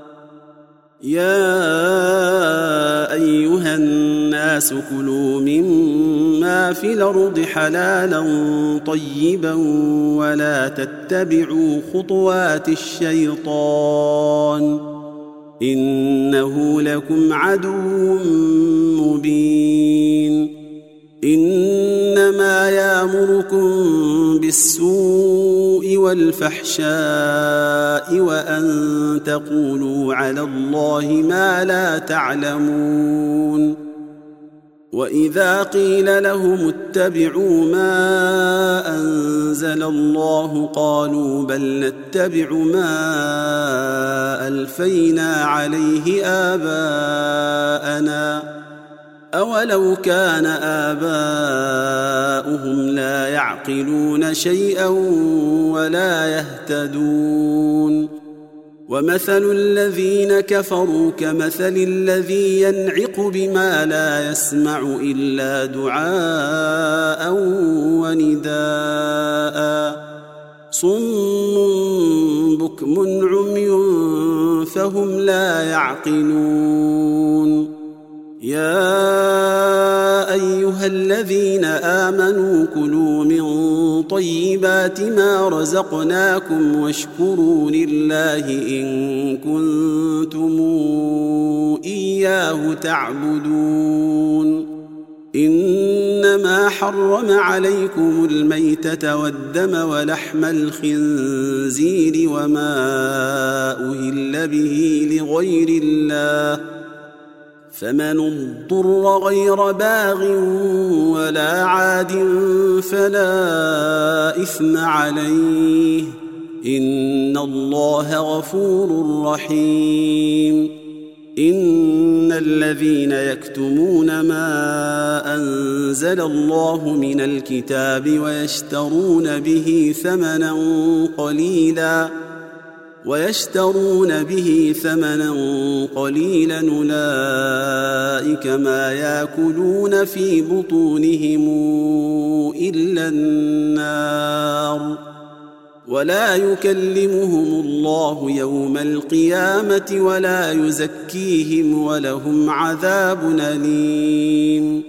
A: يا أيها الناس كلوا مما في الأرض حلالا طيبا ولا تتبعوا خطوات الشيطان إنه لكم عدو مبين إنما يأمركم بالسوء والفحشاء وأن تقولوا على الله ما لا تعلمون وإذا قيل لهم اتبعوا ما أنزل الله قالوا بل نتبع ما ألفينا عليه آباءنا أولو كان آباؤهم لا يعقلون شيئا ولا يهتدون ومثل الذين كفروا كمثل الذي ينعق بما لا يسمع إلا دعاء ونداء صم بكم عمي فهم لا يعقلون يا أيها الذين آمنوا كلوا من طيبات ما رزقناكم واشكروا لله إن كنتم إياه تعبدون إنما حرم عليكم الميتة والدم ولحم الخنزير وما أهل به لغير الله فمن اضطر غير باغ ولا عاد فلا إثم عليه إن الله غفور رحيم إن الذين يكتمون ما أنزل الله من الكتاب ويشترون به ثمنا قليلا أولئك ما يأكلون في بطونهم إلا النار ولا يكلمهم الله يوم القيامة ولا يزكيهم ولهم عذاب أليم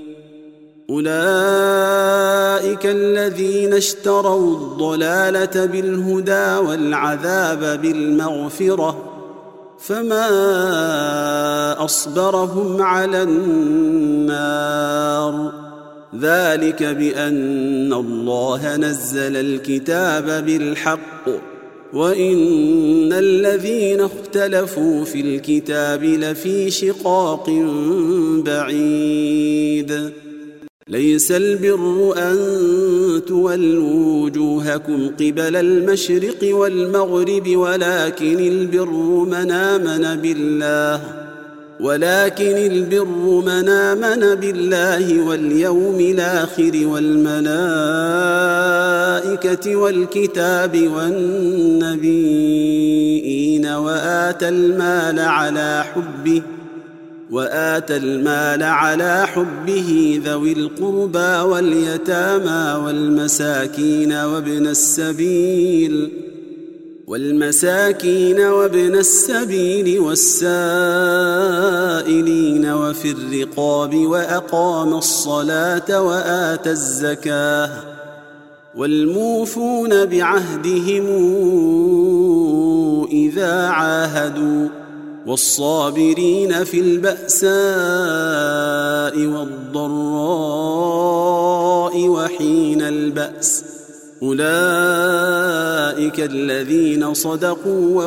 A: أولئك الذين اشتروا الضلالة بالهدى والعذاب بالمغفرة فما أصبرهم على النار ذلك بأن الله نزل الكتاب بالحق وإن الذين اختلفوا في الكتاب لفي شقاق بعيد ليس البر أن تولوا وجوهكم قبل المشرق والمغرب ولكن البر من آمن بالله واليوم الآخر والملائكة والكتاب والنبيين وآتى المال على حبه ذوي القربى واليتامى والمساكين وابن السبيل والسائلين وفي الرقاب وأقام الصلاة وآتى الزكاة والموفون بعهدهم إذا عاهدوا والصابرين في البأساء والضراء وحين البأس أولئك الذين صدقوا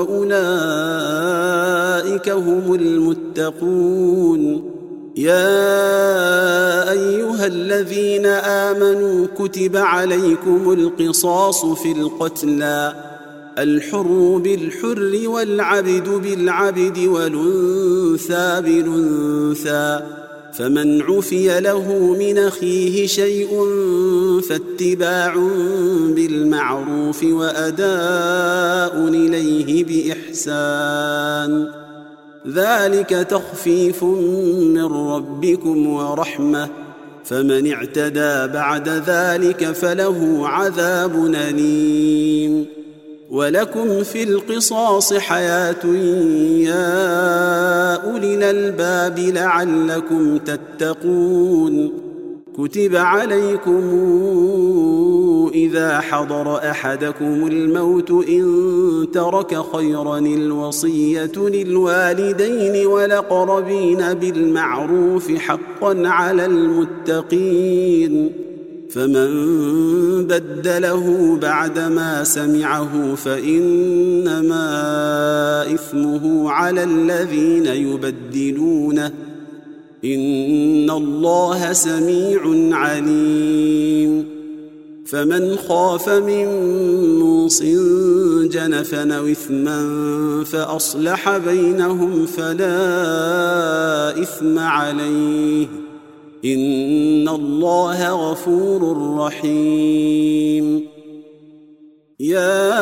A: وأولئك هم المتقون. يا أيها الذين آمنوا كتب عليكم القصاص في القتلى الحر بالحر والعبد بالعبد والأنثى بالأنثى فمن عفي له من أخيه شيء فاتباع بالمعروف وأداء إليه بإحسان ذلك تخفيف من ربكم ورحمة فمن اعتدى بعد ذلك فله عذاب أليم. ولكم في القصاص حياة يا أولي الألباب لعلكم تتقون. كتب عليكم إذا حضر أحدكم الموت إن ترك خيرا الوصية للوالدين والأقربين بالمعروف حقا على المتقين فمن بدله بعدما سمعه فإنما إثمه على الذين يبدلونه إن الله سميع عليم. فمن خاف من موص جنفا أو إثما فأصلح بينهم فلا إثم عليه إن الله غفور رحيم. يا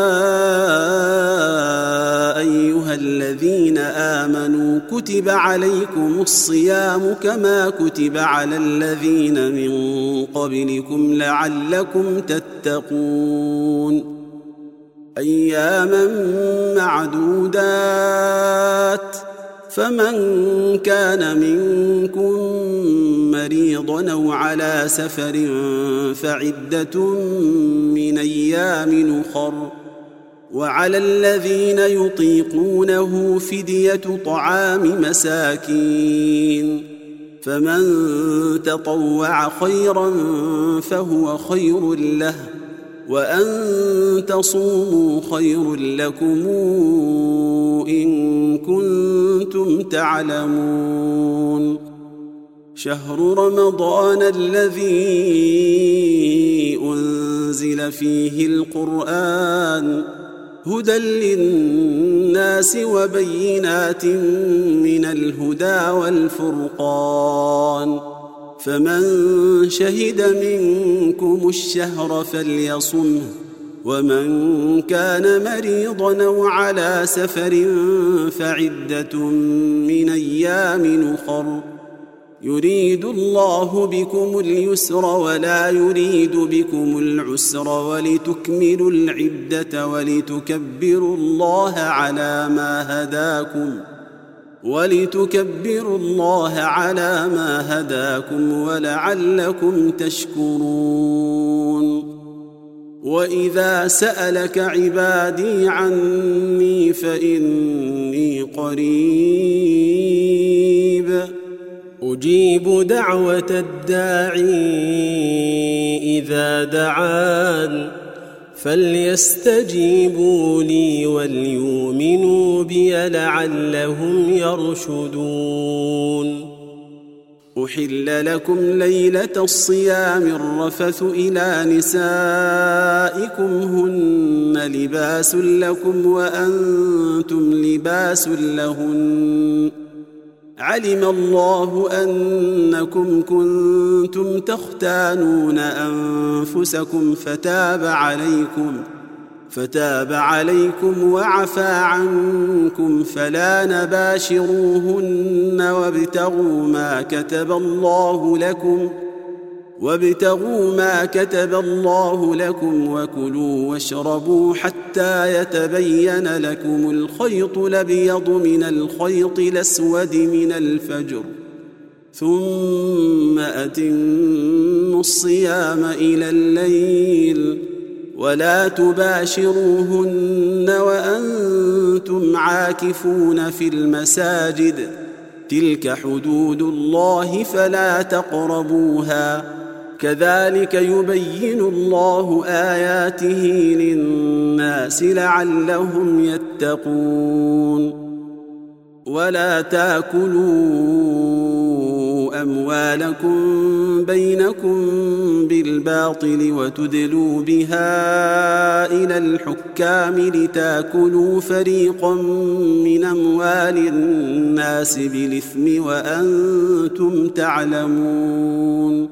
A: أيها الذين آمنوا كتب عليكم الصيام كما كتب على الذين من قبلكم لعلكم تتقون. أياما معدودات فمن كان منكم مريضا أو على سفر فعدة من أيام أخر وعلى الذين يطيقونه فدية طعام مساكين فمن تطوع خيرا فهو خير له وأن تصوموا خير لكم إن كنتم تعلمون. شهر رمضان الذي أنزل فيه القرآن هدى للناس وبينات من الهدى والفرقان فمن شهد منكم الشهر فليصمه ومن كان مريضا أو على سفر فعدة من أيام أخر يريد الله بكم اليسر ولا يريد بكم العسر ولتكملوا العدة ولتكبروا الله على ما هداكم ولعلكم تشكرون. وإذا سألك عبادي عني فإني قريب أجيب دعوة الداعي إذا دعان فليستجيبوا لي وليؤمنوا بي لعلهم يرشدون. أحل لكم ليلة الصيام الرفث إلى نسائكم هن لباس لكم وأنتم لباس لهن علم الله أنكم كنتم تختانون أنفسكم فتاب عليكم وعفى عنكم فلا نباشروهن وابتغوا ما كتب الله لكم وكلوا واشربوا حتى يتبين لكم الخيط الأبيض من الخيط الأسود من الفجر ثم أتموا الصيام إلى الليل ولا تباشروهن وأنتم عاكفون في المساجد تلك حدود الله فلا تقربوها كذلك يبين الله آياته للناس لعلهم يتقون ولا تاكلوا أموالكم بينكم بالباطل وتدلوا بها إلى الحكام لتاكلوا فريقا من أموال الناس بالإثم وأنتم تعلمون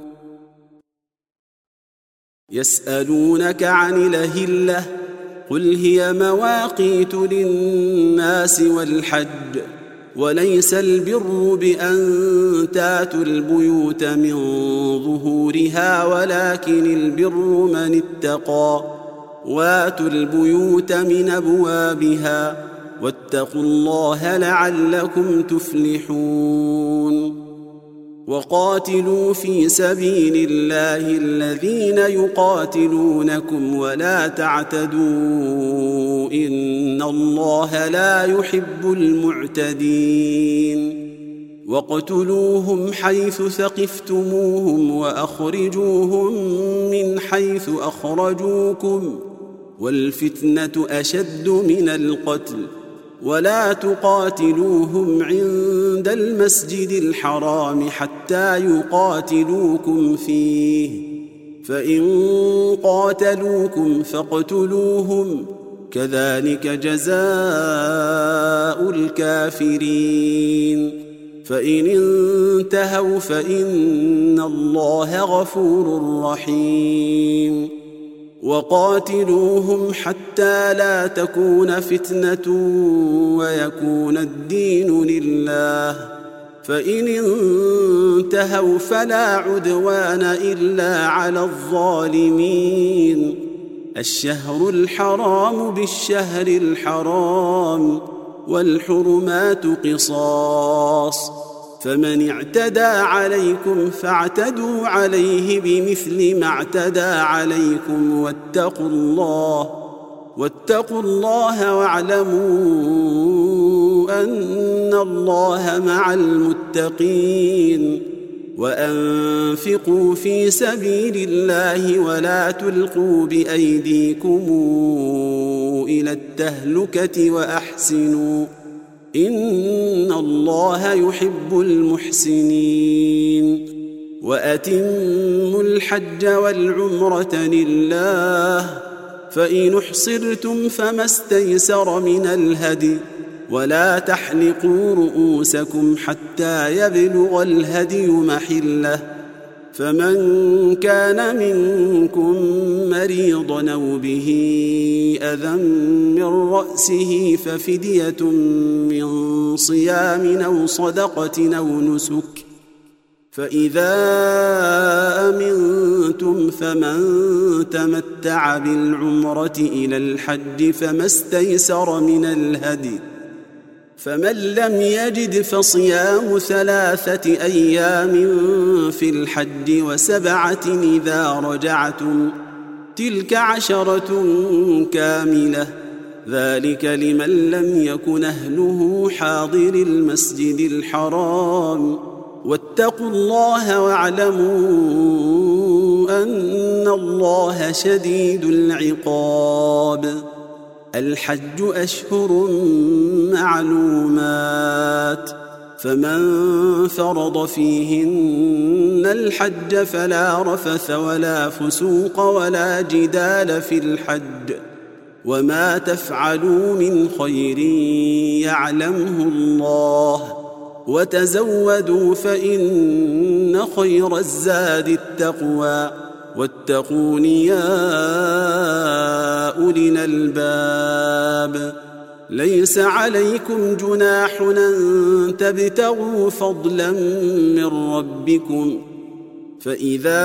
A: يسألونك عن الأهلة قل هي مواقيت للناس والحج وليس البر بأن تاتوا البيوت من ظهورها ولكن البر من اتقى واتوا البيوت من أبوابها واتقوا الله لعلكم تفلحون وقاتلوا في سبيل الله الذين يقاتلونكم ولا تعتدوا إن الله لا يحب المعتدين واقتلوهم حيث ثقفتموهم وأخرجوهم من حيث أخرجوكم والفتنة أشد من القتل ولا تقاتلوهم عند المسجد الحرام حتى يقاتلوكم فيه فإن قاتلوكم فاقتلوهم كذلك جزاء الكافرين فإن انتهوا فإن الله غفور رحيم وقاتلوهم حتى لا تكون فتنة ويكون الدين لله فإن انتهوا فلا عدوان إلا على الظالمين الشهر الحرام بالشهر الحرام والحرمات قصاص فمن اعتدى عليكم فاعتدوا عليه بمثل ما اعتدى عليكم واتقوا الله واعلموا أن الله مع المتقين وأنفقوا في سبيل الله ولا تلقوا بأيديكم إلى التهلكة وأحسنوا إن الله يحب المحسنين وأتموا الحج والعمرة لله فإن احصرتم فما استيسر من الهدي ولا تحلقوا رؤوسكم حتى يبلغ الهدي محله فمن كان منكم مريضا أو به أذى من رأسه ففدية من صيام أو صدقة أو نسك فإذا أمنتم فمن تمتع بالعمرة إلى الحج فما استيسر من الهدي فمن لم يجد فصيام 3 أيام في الحج و7 إذا رجعتم تلك 10 كاملة ذلك لمن لم يكن أهله حاضر المسجد الحرام واتقوا الله واعلموا أن الله شديد العقاب الحج أشهر معلومات فمن فرض فيهن الحج فلا رفث ولا فسوق ولا جدال في الحج وما تفعلوا من خير يعلمه الله وتزودوا فإن خير الزاد التقوى واتقون يا أولي الألباب ليس عليكم جناح أن تبتغوا فضلا من ربكم فإذا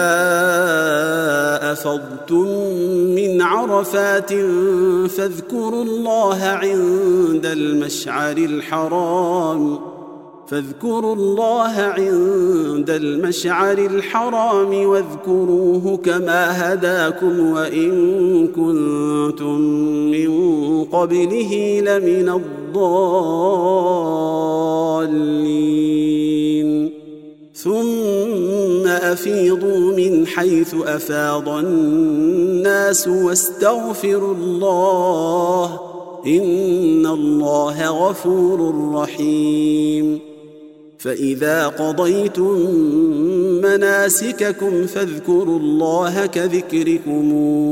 A: أفضتم من عرفات فاذكروا الله عند المشعر الحرام فاذكروا الله عند المشعر الحرام واذكروه كما هداكم وإن كنتم من قبله لمن الضالين ثم أفيضوا من حيث أفاض الناس واستغفروا الله إن الله غفور رحيم فإذا قضيتم مناسككم فاذكروا الله كذكركم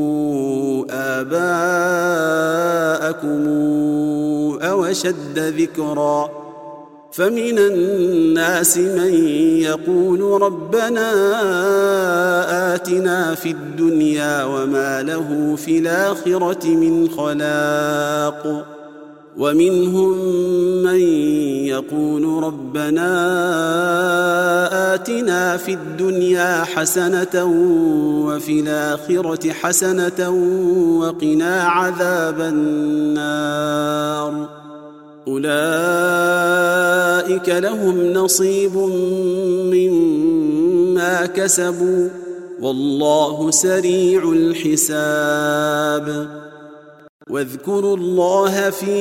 A: آباءكم أو أشد ذكرا فمن الناس من يقول ربنا آتنا في الدنيا وما له في الآخرة من خلاق ومنهم من يقول ربنا آتنا في الدنيا حسنة وفي الآخرة حسنة وقنا عذاب النار أولئك لهم نصيب مما كسبوا والله سريع الحساب واذكروا الله في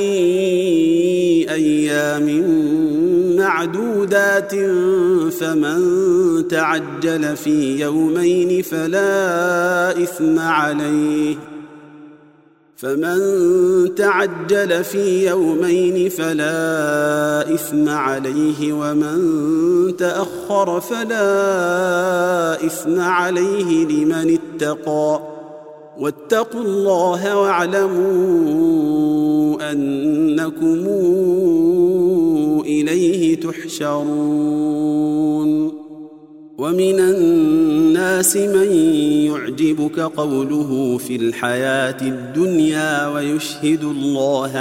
A: أيام معدودات فمن تعجل في يومين فلا إثم عليه ومن تأخر فلا إثم عليه لمن اتقى واتقوا الله واعلموا أنكم إليه تحشرون ومن الناس من يعجبك قوله في الحياة الدنيا ويشهد الله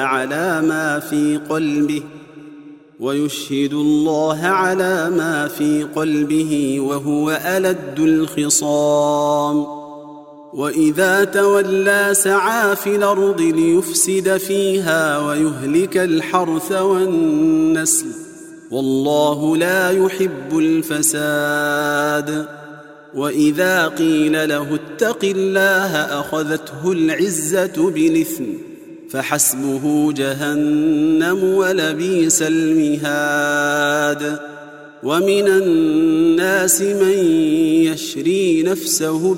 A: على ما في قلبه وهو ألد الخصام وإذا تولى سعى في الأرض ليفسد فيها ويهلك الحرث والنسل والله لا يحب الفساد وإذا قيل له اتق الله أخذته العزة بالإثم فحسبه جهنم ولبئس المهاد ومن الناس من يشري نفسه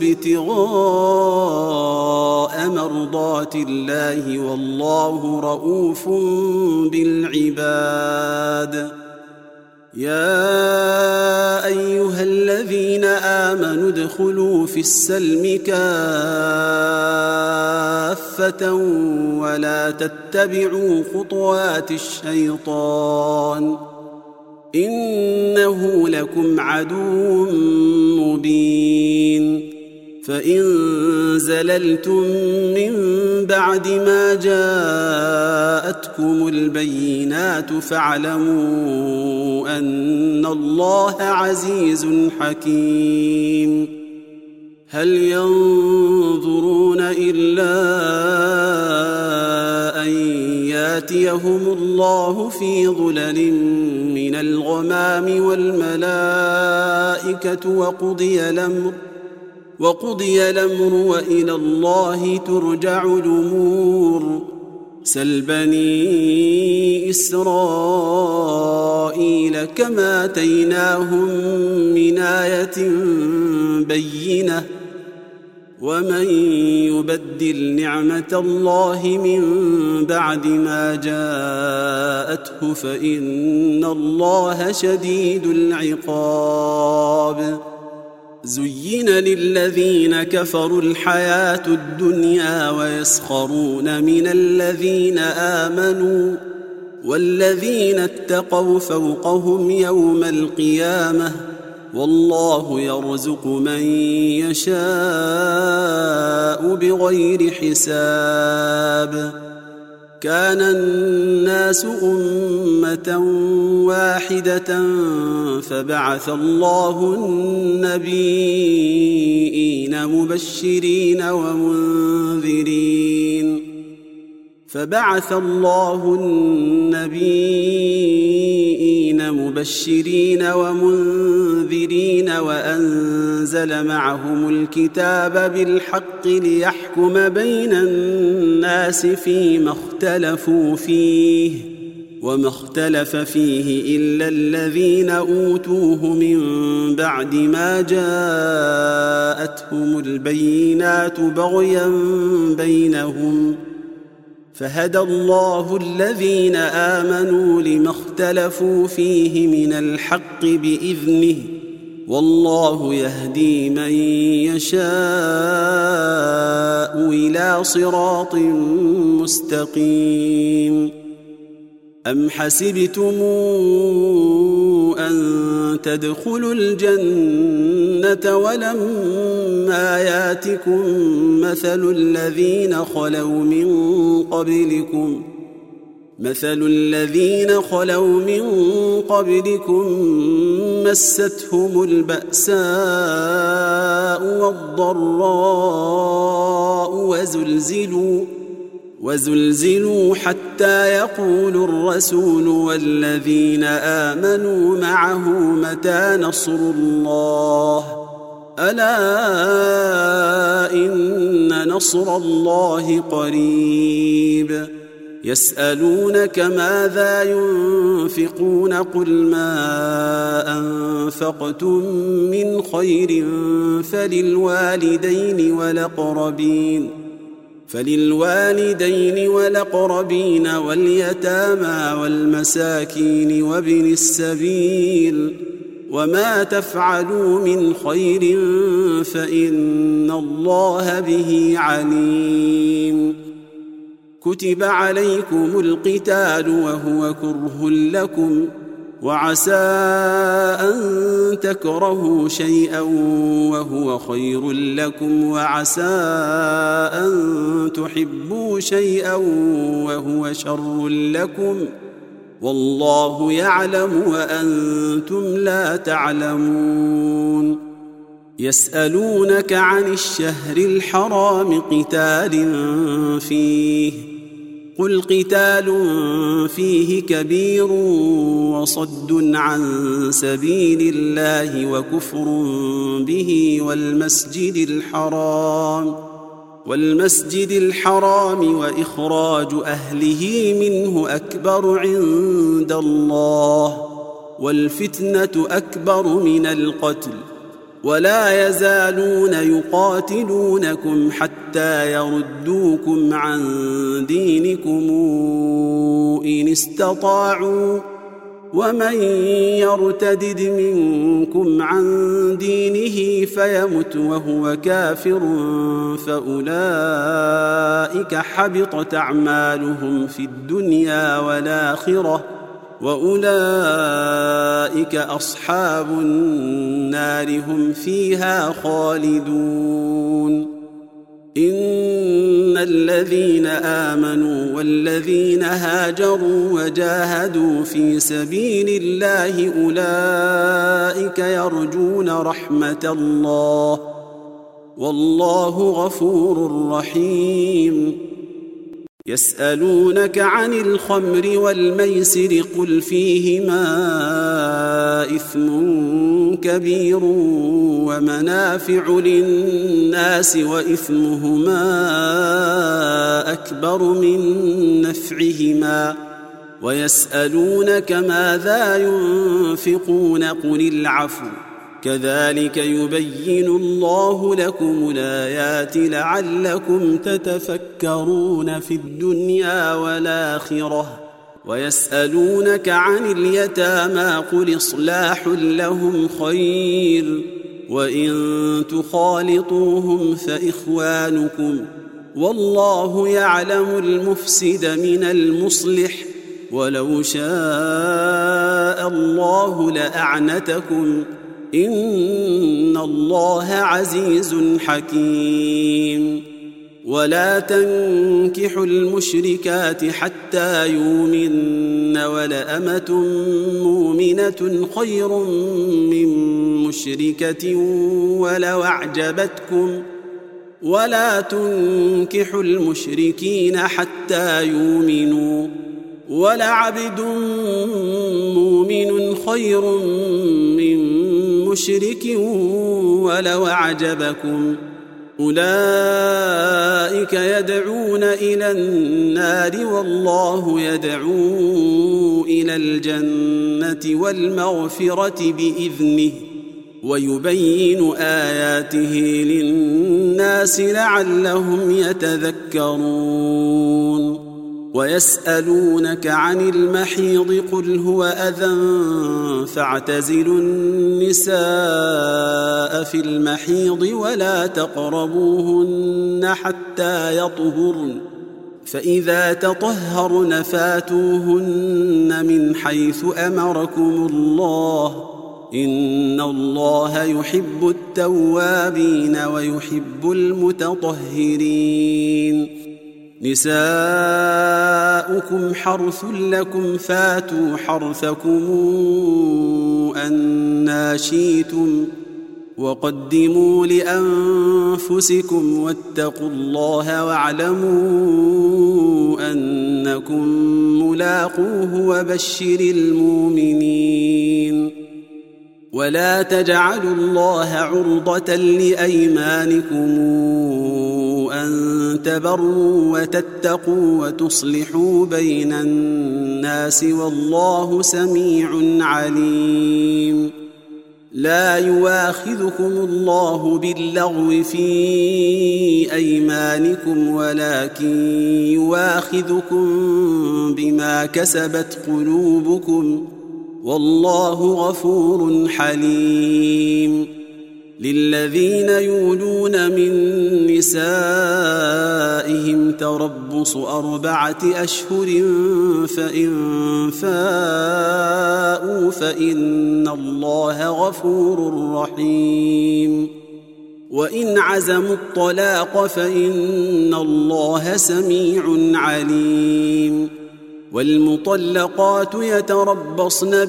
A: ابتغاء مرضات الله والله رؤوف بالعباد يا أيها الذين آمنوا ادخلوا في السلم كافة ولا تتبعوا خطوات الشيطان إنه لكم عدو مبين فإن زللتم من بعد ما جاءتكم البينات فاعلموا أن الله عزيز حكيم هل ينظرون إلا أن ياتيهم الله في ظلل من الغمام والملائكة وقضي الأمر وإلى الله ترجع الأمور سل بني إسرائيل كما آتيناهم من آية بينة ومن يبدل نعمة الله من بعد ما جاءته فإن الله شديد العقاب زين للذين كفروا الحياة الدنيا ويسخرون من الذين آمنوا والذين اتقوا فوقهم يوم القيامة والله يرزق من يشاء بغير حساب كان الناس أمة واحدة فبعث الله النبيين مبشرين ومنذرين فبعث الله النبيين مبشرين ومنذرين وأنزل معهم الكتاب بالحق ليحكم بين الناس فيما اختلفوا فيه وما اختلف فيه إلا الذين أوتوه من بعد ما جاءتهم البينات بغيا بينهم فهدى الله الذين آمنوا لما اختلفوا فيه من الحق بإذنه والله يهدي من يشاء إلى صراط مستقيم. أم حسبتم أن تدخلوا الجنة ولما ياتكم مثل الذين خلوا من قبلكم مستهم البأساء والضراء وزلزلوا حتى يقول الرسول والذين آمنوا معه متى نصر الله ألا إن نصر الله قريب. يسألونك ماذا ينفقون قل ما أنفقتم من خير فللوالدين والأقربين واليتامى والمساكين وابن السبيل وما تفعلوا من خير فإن الله به عليم. كتب عليكم القتال وهو كره لكم وعسى أن تكرهوا شيئا وهو خير لكم وعسى أن تحبوا شيئا وهو شر لكم والله يعلم وأنتم لا تعلمون. يسألونك عن الشهر الحرام قتال فيه قل قتال فيه كبير وصد عن سبيل الله وكفر به والمسجد الحرام وإخراج أهله منه أكبر عند الله والفتنة أكبر من القتل ولا يزالون يقاتلونكم حتى يردوكم عن دينكم إن استطاعوا ومن يرتدد منكم عن دينه فيمت وهو كافر فأولئك حبطت أعمالهم في الدنيا والآخرة وأولئك أصحاب النار هم فيها خالدون. إن الذين آمنوا والذين هاجروا وجاهدوا في سبيل الله أولئك يرجون رحمة الله والله غفور رحيم. يسألونك عن الخمر والميسر قل فيهما إثم كبير ومنافع للناس وإثمهما أكبر من نفعهما ويسألونك ماذا ينفقون قل العفو كذلك يبين الله لكم الآيات لعلكم تتفكرون في الدنيا والآخرة. ويسألونك عن اليتامى قل إصلاح لهم خير وإن تخالطوهم فإخوانكم والله يعلم المفسد من المصلح ولو شاء الله لأعنتكم إن الله عزيز حكيم. ولا تنكحوا المشركات حتى يؤمن ولأمة مؤمنة خير من مشركة ولو أعجبتكم ولا تنكحوا المشركين حتى يؤمنوا ولعبد مؤمن خير من مشرك ولو أعجبكم أولئك يدعون إلى النار والله يدعو إلى الجنة والمغفرة بإذنه ويبين آياته للناس لعلهم يتذكرون ويسألونك عن المحيض قل هو أذى فاعتزلوا النساء في المحيض ولا تقربوهن حتى يطهرن فإذا تطهرن فاتوهن من حيث أمركم الله إن الله يحب التوابين ويحب المتطهرين نساؤكم حرث لكم فاتوا حرثكم أنى شئتم وقدموا لأنفسكم واتقوا الله واعلموا أنكم ملاقوه وبشر المؤمنين ولا تجعلوا الله عرضة لأيمانكم أن تبروا وتتقوا وتصلحوا بين الناس والله سميع عليم لا يؤاخذكم الله باللغو في أيمانكم ولكن يؤاخذكم بما كسبت قلوبكم والله غفور حليم للذين يولون من نسائهم تربص 4 أشهر فإن فاءوا فإن الله غفور رحيم وإن عزموا الطلاق فإن الله سميع عليم والمطلقات يتربصن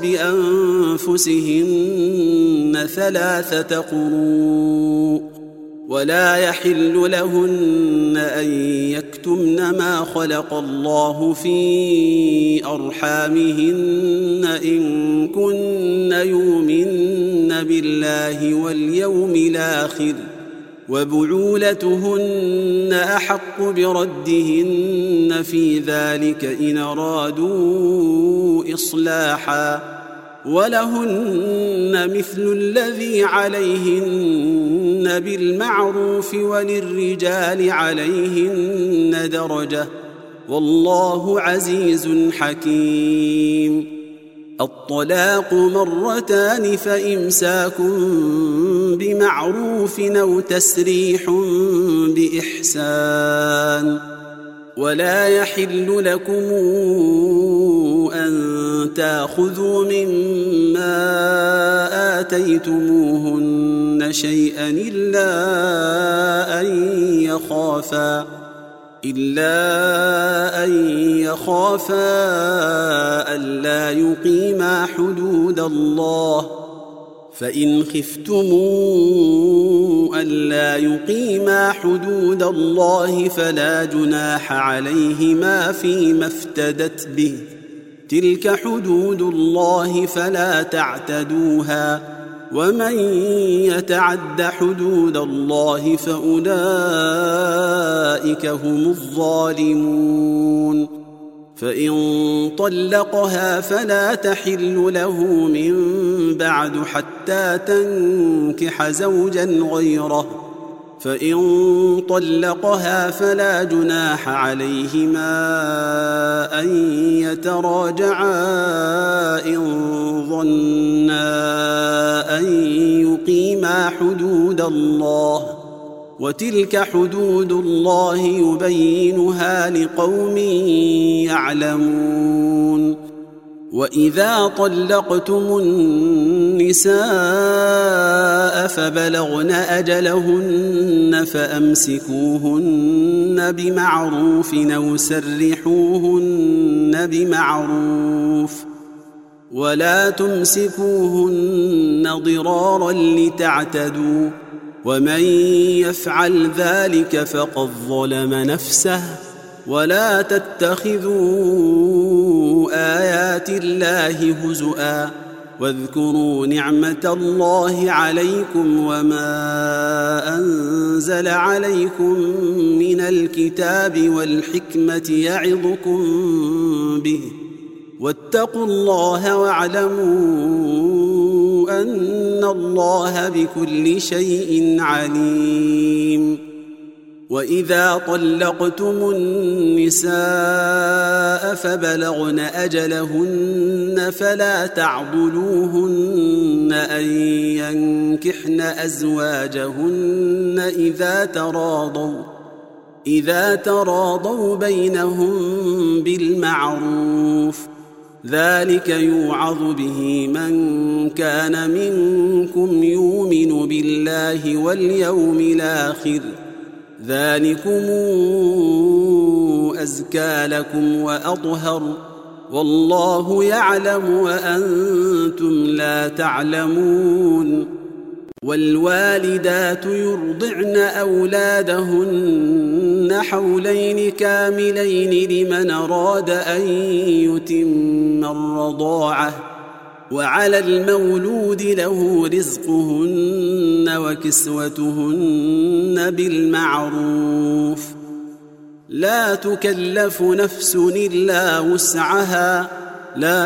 A: بأنفسهن 3 قروء ولا يحل لهن أن يكتمن ما خلق الله في أرحامهن إن كن يؤمن بالله واليوم الآخر وبعولتهن أحق بردهن في ذلك إن أرادوا إصلاحا ولهن مثل الذي عليهن بالمعروف وللرجال عليهن درجة والله عزيز حكيم الطلاق 2 فإمساك بمعروف أو تسريح بإحسان ولا يحل لكم أن تأخذوا مما آتيتموهن شيئا إلا أن يخافا ألا يقيما حدود الله فإن خفتموا ألا يقيما حدود الله فلا جناح عليهما فيما افتدت به تلك حدود الله فلا تعتدوها ومن يتعد حدود الله فأولئك هم الظالمون فإن طلقها فلا تحل له من بعد حتى تنكح زوجا غيره فإن طلقها فلا جناح عليهما أن يتراجعا إن ظنا أن يقيما حدود الله وتلك حدود الله يبينها لقوم يعلمون وإذا طلقتم النساء فبلغن أجلهن فأمسكوهن بمعروف أو سرحوهن بمعروف ولا تمسكوهن ضرارا لتعتدوا ومن يفعل ذلك فقد ظلم نفسه. ولا تتخذوا آيات الله هزؤا واذكروا نعمة الله عليكم وما أنزل عليكم من الكتاب والحكمة يعظكم به، واتقوا الله واعلموا أن الله بكل شيء عليم. وإذا طلقتم النساء فبلغن أجلهن فلا تعضلوهن أن ينكحن أزواجهن إذا تراضوا بينهم بالمعروف، ذلك يوعظ به من كان منكم يؤمن بالله واليوم الآخر، ذلكم أزكى لكم وأطهر، والله يعلم وأنتم لا تعلمون. والوالدات يرضعن أولادهن حولين كاملين لمن أراد أن يتم الرضاعة، وعلى المولود له رزقهن وكسوتهن بالمعروف، لا تكلف نفس إلا وسعها، لا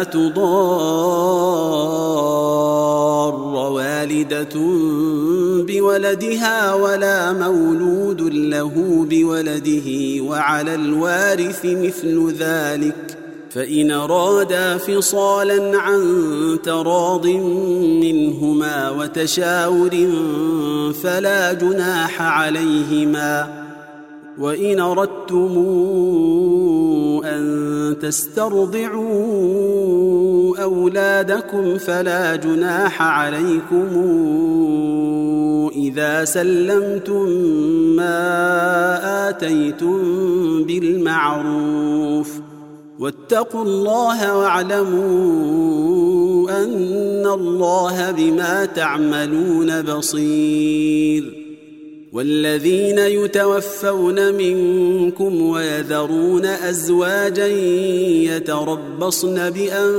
A: تضار والدة بولدها ولا مولود له بولده، وعلى الوارث مثل ذلك، فإن أرادا فصالا عن تراض منهما وتشاور فلا جناح عليهما. وإن أردتم أن تسترضعوا أولادكم فلا جناح عليكم إذا سلمتم ما آتيتم بالمعروف، واتقوا الله واعلموا أن الله بما تعملون بصير. والذين يتوفون منكم ويذرون أزواجا يتربصن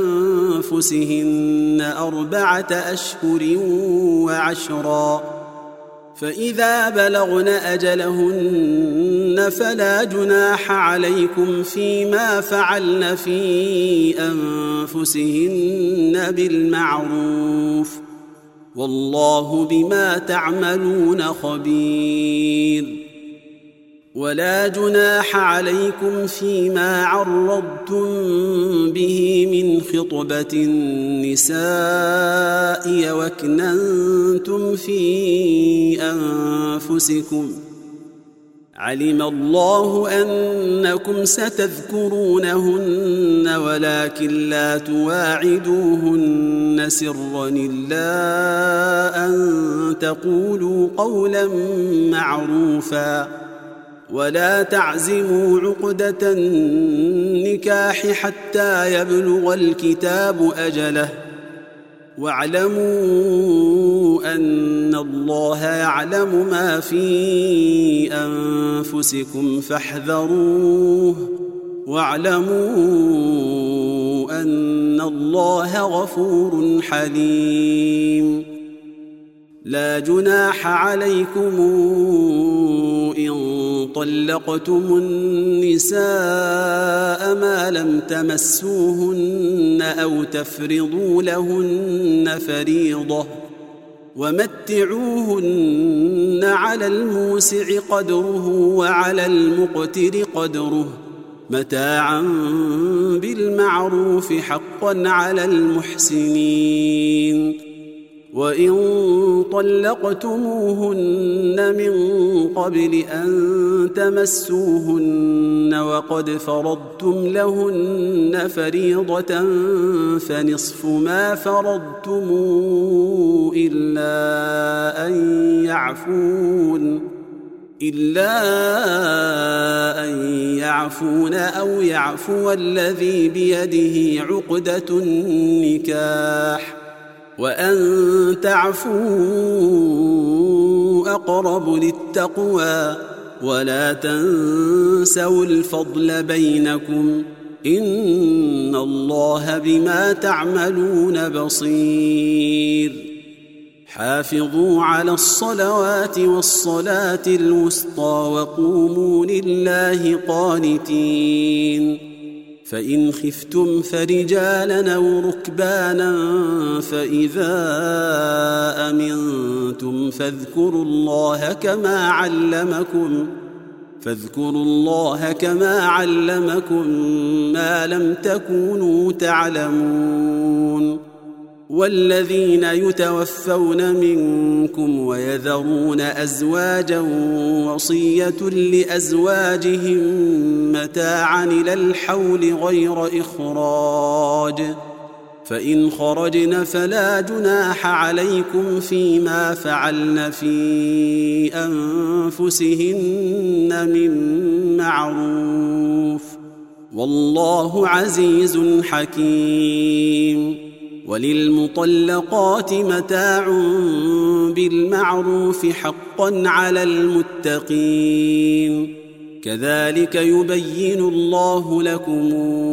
A: بأنفسهن 4 أشهر وعشرا، فإذا بلغن أجلهن فلا جناح عليكم فيما فعلن في أنفسهن بالمعروف، والله بما تعملون خبير. ولا جناح عليكم فيما عرضتم به من خطبة النساء وأكننتم في أنفسكم، علم الله أنكم ستذكرونهن ولكن لا تواعدوهن سرا إلا أن تقولوا قولا معروفا، ولا تعزموا عقدة النكاح حتى يبلغ الكتاب أجله، واعلموا أن الله يعلم ما في أنفسكم فاحذروه، واعلموا أن الله غفور حليم. لا جناح عليكم إن طلقتم النساء ما لم تمسوهن أو تفرضوا لهن فريضة، ومتعوهن على الموسع قدره وعلى المقتر قدره متاعا بالمعروف حقا على المحسنين. وإن طلقتموهن من قبل أن تمسوهن وقد فرضتم لهن فريضة فنصف ما فرضتم إلا أن يعفون أو يعفو الذي بيده عقدة النكاح، وأن تعفوا أقرب للتقوى ولا تنسوا الفضل بينكم إن الله بما تعملون بصير حافظوا على الصلوات والصلاة الوسطى وقوموا لله قانتين فإن خفتم فرجالا أو ركبانا فإذا أمنتم فاذكروا الله كما علمكم ما لم تكونوا تعلمون والذين يتوفون منكم ويذرون أزواجا وصية لأزواجهم متاعا إلى الحول غير إخراج فإن خرجن فلا جناح عليكم فيما فعلن في أنفسهن من معروف والله عزيز حكيم وللمطلقات متاع بالمعروف حقا على المتقين كذلك يبين الله لكم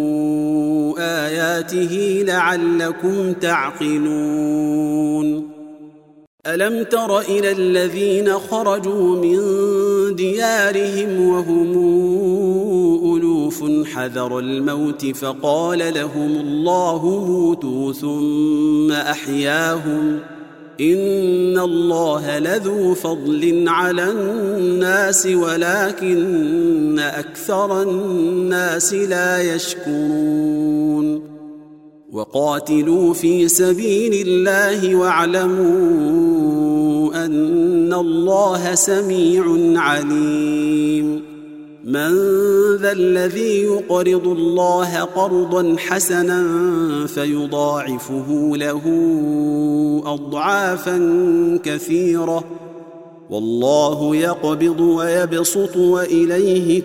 A: آياته لعلكم تعقلون ألم تر إلى الذين خرجوا من ديارهم وهم ألوف حذر الموت فقال لهم الله موتوا ثم أحياهم إن الله لذو فضل على الناس ولكن أكثر الناس لا يشكرون وقاتلوا في سبيل الله واعلموا أن الله سميع عليم من ذا الذي يقرض الله قرضا حسنا فيضاعفه له أضعافا كثيرة والله يقبض ويبسط وإليه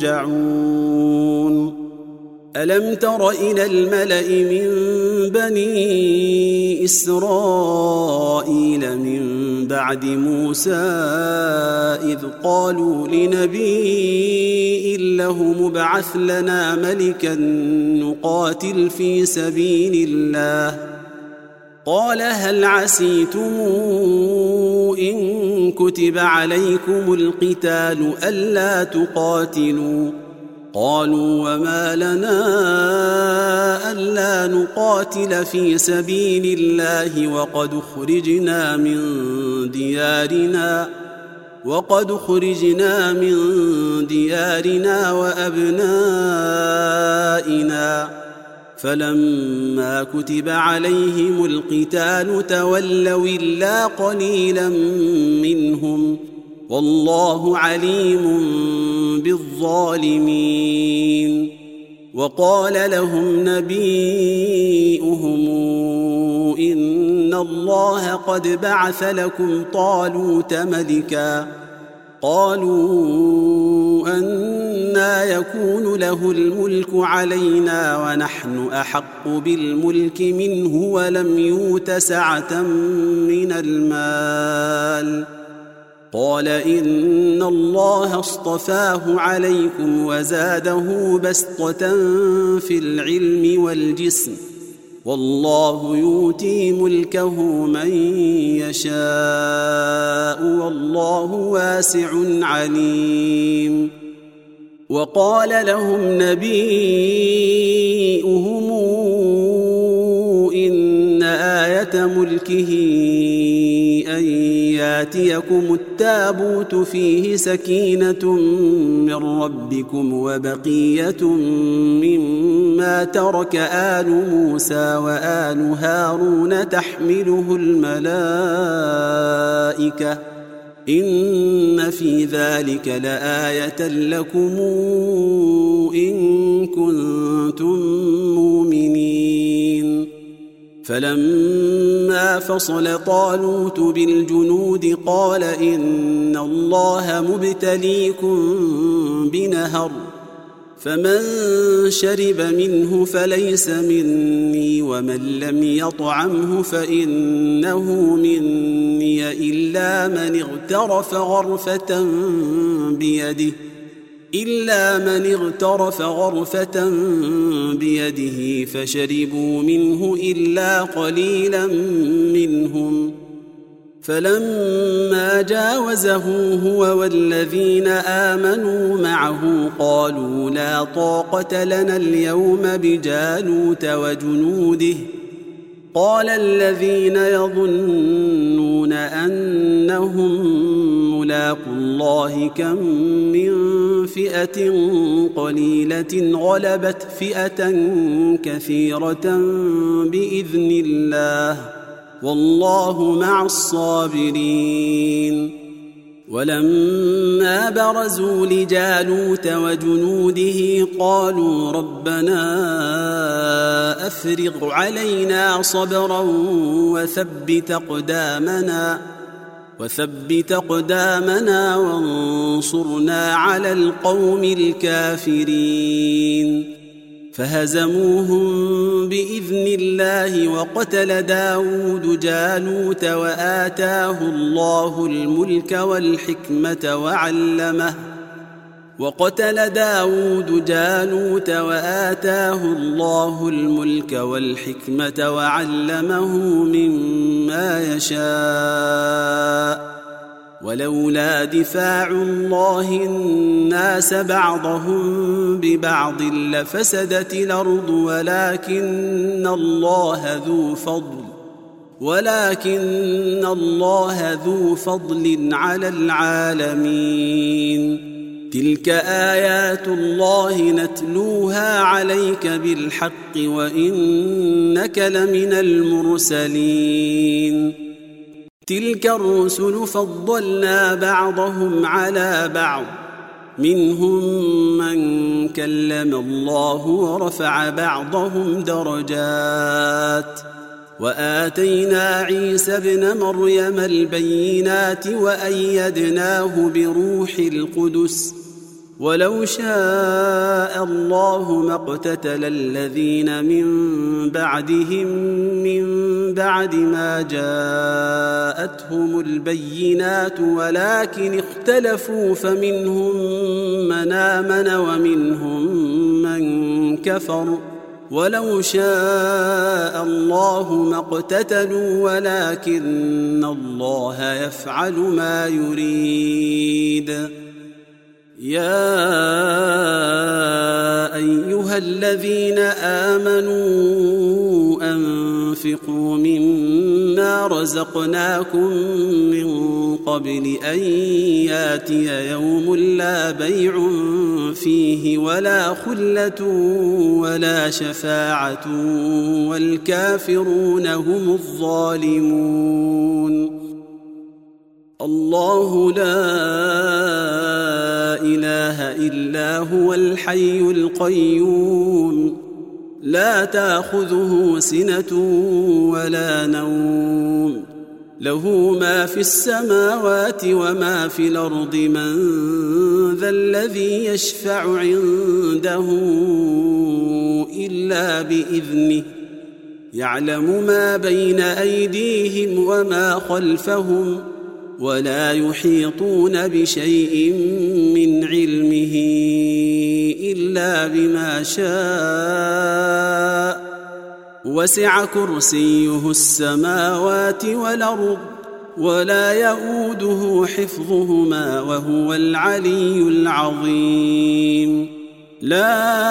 A: ترجعون ألم تر إلى الملأ من بني إسرائيل من بعد موسى إذ قالوا لنبي له مبعث لنا ملكا نقاتل في سبيل الله قال هل عسيتم إن كتب عليكم القتال ألا تقاتلوا قالوا وما لنا ألا نقاتل في سبيل الله وقد خرجنا من ديارنا وأبنائنا فلما كتب عليهم القتال تولوا إلا قليلا منهم والله عليم بالظالمين وقال لهم نبيئهم إن الله قد بعث لكم طالوت ملكا قالوا أنى يكون له الملك علينا ونحن أحق بالملك منه ولم يؤت سعة من المال قال إن الله اصطفاه عليكم وزاده بسطة في العلم والجسم والله يؤتي ملكه من يشاء والله واسع عليم وقال لهم نبيئهم إن آية ملكه أن ياتيكم التابوت فيه سكينة من ربكم وبقية مما ترك آل موسى وآل هارون تحمله الملائكة إن في ذلك لآية لكم إن كنتم مؤمنين فلما فصل طالوت بالجنود قال إن الله مبتليكم بنهر فمن شرب منه فليس مني ومن لم يطعمه فإنه مني إلا من اغترف غرفة بيده فشربوا منه إلا قليلا منهم. فلما جاوزه هو والذين آمنوا معه قالوا لا طاقة لنا اليوم بجالوت وجنوده. قال الذين يظنون أنهم ملاقو الله كم من فئة قليلة غلبت فئة كثيرة بإذن الله والله مع الصابرين. ولما برزوا لجالوت وجنوده قالوا ربنا أفرغ علينا صبرا وثبت أقدامنا وانصرنا على القوم الكافرين. فهزموهم بإذن الله وقتل داود جالوت وآتاه الله الملك والحكمة وعلمه مما يشاء. ولولا دفاع الله الناس بعضهم ببعض لفسدت الأرض ولكن الله ذو فضل على العالمين. تلك آيات الله نتلوها عليك بالحق وإنك لمن المرسلين. تلك الرسل فضلنا بعضهم على بعض منهم من كلم الله ورفع بعضهم درجات وآتينا عيسى ابن مريم البينات وأيدناه بروح القدس. ولو شاء الله ما اقتتل الذين من بعدهم من بعد ما جاءتهم البينات ولكن اختلفوا فمنهم من آمن ومنهم من كفر. ولو شاء الله ما اقتتلوا ولكن الله يفعل ما يريد. يا أيها الذين آمنوا أنفقوا مما رزقناكم من قبل أن ياتي يوم لا بيع فيه ولا خلة ولا شفاعة والكافرون هم الظالمون. الله لا إله إلا هو الحي القيوم لا تأخذه سنة ولا نوم له ما في السماوات وما في الأرض. من ذا الذي يشفع عنده إلا بإذنه يعلم ما بين أيديهم وما خلفهم ولا يحيطون بشيء من علمه إلا بما شاء. وسع كرسيه السماوات والأرض ولا يؤوده حفظهما وهو العلي العظيم. لا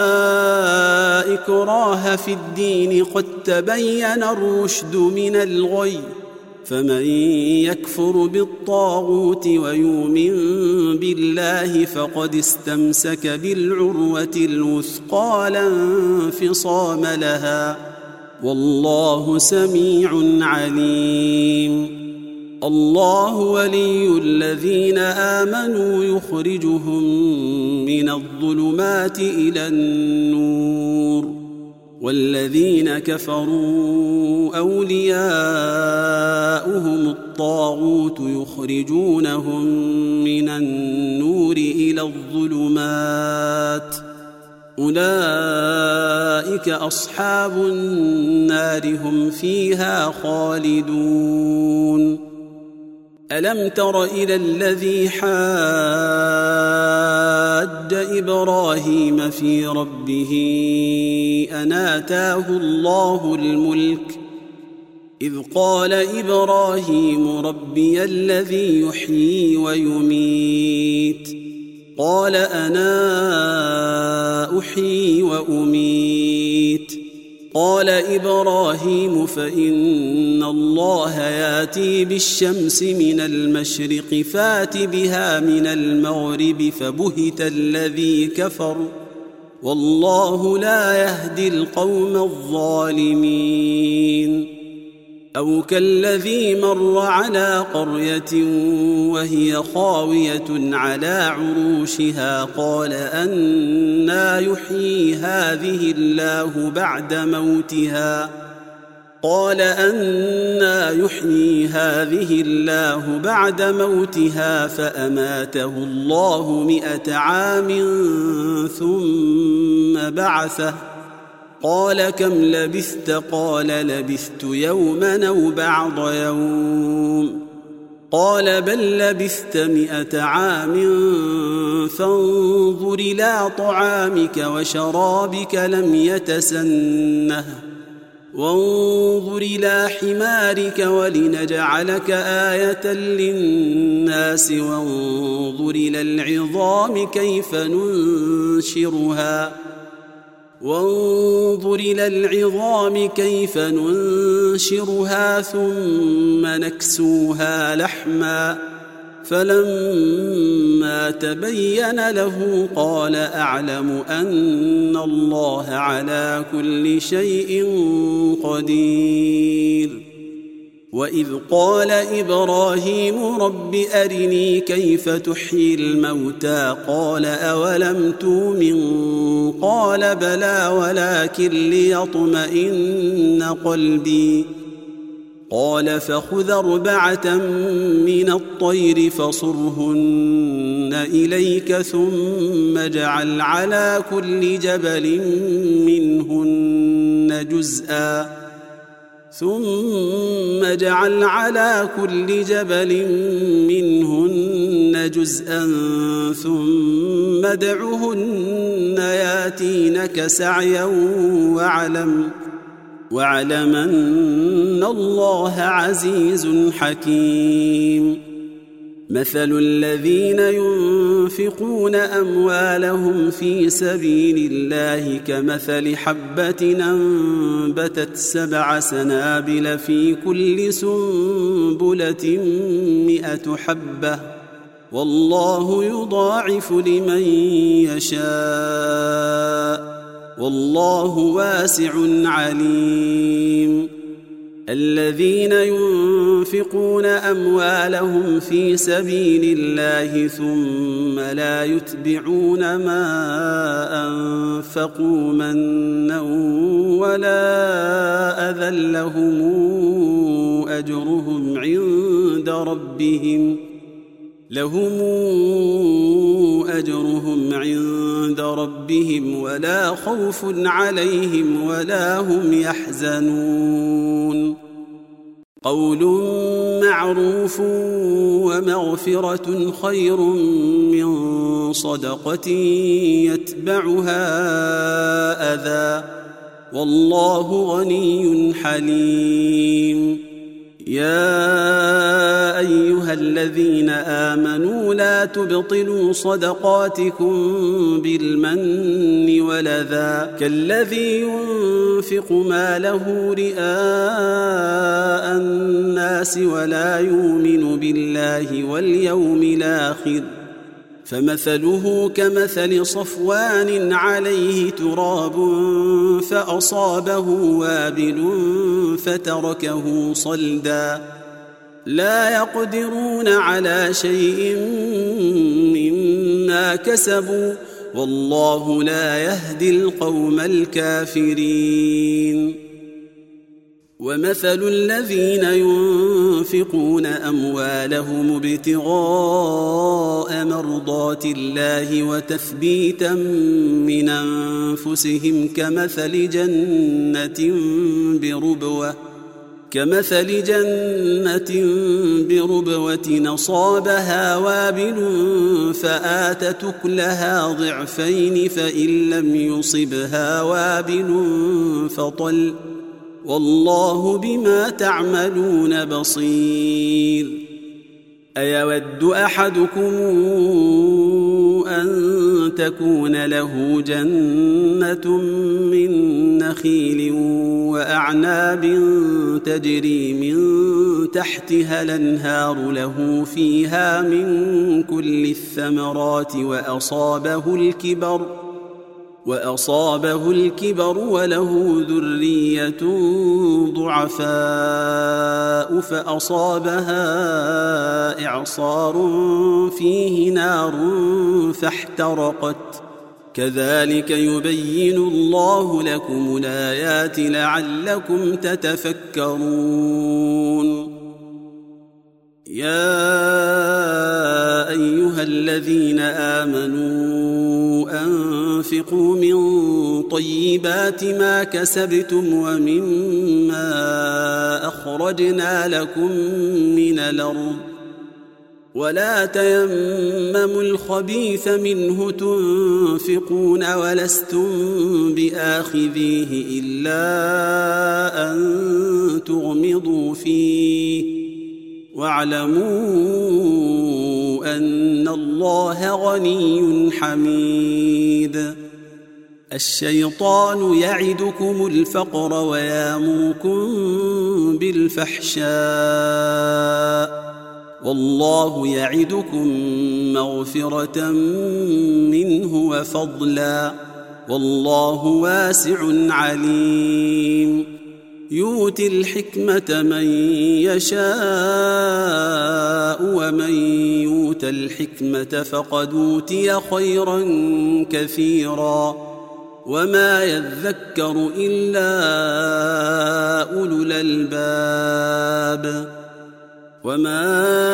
A: إكراه في الدين قد تبين الرشد من الغي. فمن يكفر بالطاغوت ويؤمن بالله فقد استمسك بالعروة الوثقى لا انفصام لها والله سميع عليم. الله ولي الذين آمنوا يخرجهم من الظلمات إلى النور والذين كفروا أولياؤهم الطاغوت يخرجونهم من النور إلى الظلمات أولئك أصحاب النار هم فيها خالدون. ألم تر إلى الذي حاج إبراهيم في ربه أن آتاه الله الملك إذ قال إبراهيم ربي الذي يحيي ويميت قال أنا أحيي وأميت قال إبراهيم فإن الله يأتي بالشمس من المشرق فات بها من المغرب فبهت الذي كفر والله لا يهدي القوم الظالمين. أو كالذي مر على قرية وهي خاوية على عروشها قال أنى يحيي هذه الله بعد موتها فأماته الله 100 عام ثم بعثه قال كم لبثت قال لبثت يوما أو بعض يوم قال بل لبثت 100 عام فانظر إلى طعامك وشرابك لم يتسنه وانظر إلى حمارك ولنجعلك آية للناس وانظر إلى العظام كيف ننشرها ثم نكسوها لحما فلما تبين له قال أعلم أن الله على كل شيء قدير. وإذ قال إبراهيم رب أرني كيف تحيي الموتى قال أولم تؤمن قال بلى ولكن ليطمئن قلبي قال فخذ 4 من الطير فصرهن إليك ثم اجعل على كل جبل منهن جزءا ثم ادعهن ياتينك سعيا واعلم أن الله عزيز حكيم. مثل الذين ينفقون أموالهم في سبيل الله كمثل حبة أنبتت 7 سنابل في كل سنبلة 100 حبة والله يضاعف لمن يشاء والله واسع عليم. الذين ينفقون أموالهم في سبيل الله ثم لا يتبعون ما أنفقوا منا ولا أذى لهم أجرهم عند ربهم ولا خوف عليهم ولا هم يحزنون. قول معروف ومغفرة خير من صدقة يتبعها أذى والله غني حليم. يا أيها الذين آمنوا لا تبطلوا صدقاتكم بالمن والأذى كالذي ينفق ماله رئاء الناس ولا يؤمن بالله واليوم الآخر فمثله كمثل صفوان عليه تراب فأصابه وابل فتركه صلدا لا يقدرون على شيء مما كسبوا والله لا يهدي القوم الكافرين. ومثل الذين ينفقون أموالهم ابتغاء مرضات الله وتثبيتا من أنفسهم كمثل جنة بربوة أصابها وابل فآتت أكلها ضعفين فإن لم يصبها وابل فطل والله بما تعملون بصير. أيود أحدكم أن تكون له جنة من نخيل وأعناب تجري من تحتها الأنهار له فيها من كل الثمرات وأصابه الكبر وله ذرية ضعفاء فأصابها إعصار فيه نار فاحترقت كذلك يبين الله لكم الآيات لعلكم تتفكرون. يا أيها الذين آمنوا أنفقوا من طيبات ما كسبتم ومما أخرجنا لكم من الأرض ولا تيمموا الخبيث منه تنفقون ولستم بآخذيه إلا أن تغمضوا فيه واعلموا أن الله غني حميد. الشيطان يعدكم الفقر ويامركم بالفحشاء والله يعدكم مغفرة منه وفضلا والله واسع عليم. يؤتي الحكمة من يشاء ومن يؤت الحكمة فقد أوتي خيرا كثيرا وما يذكر إلا أولو الألباب. وما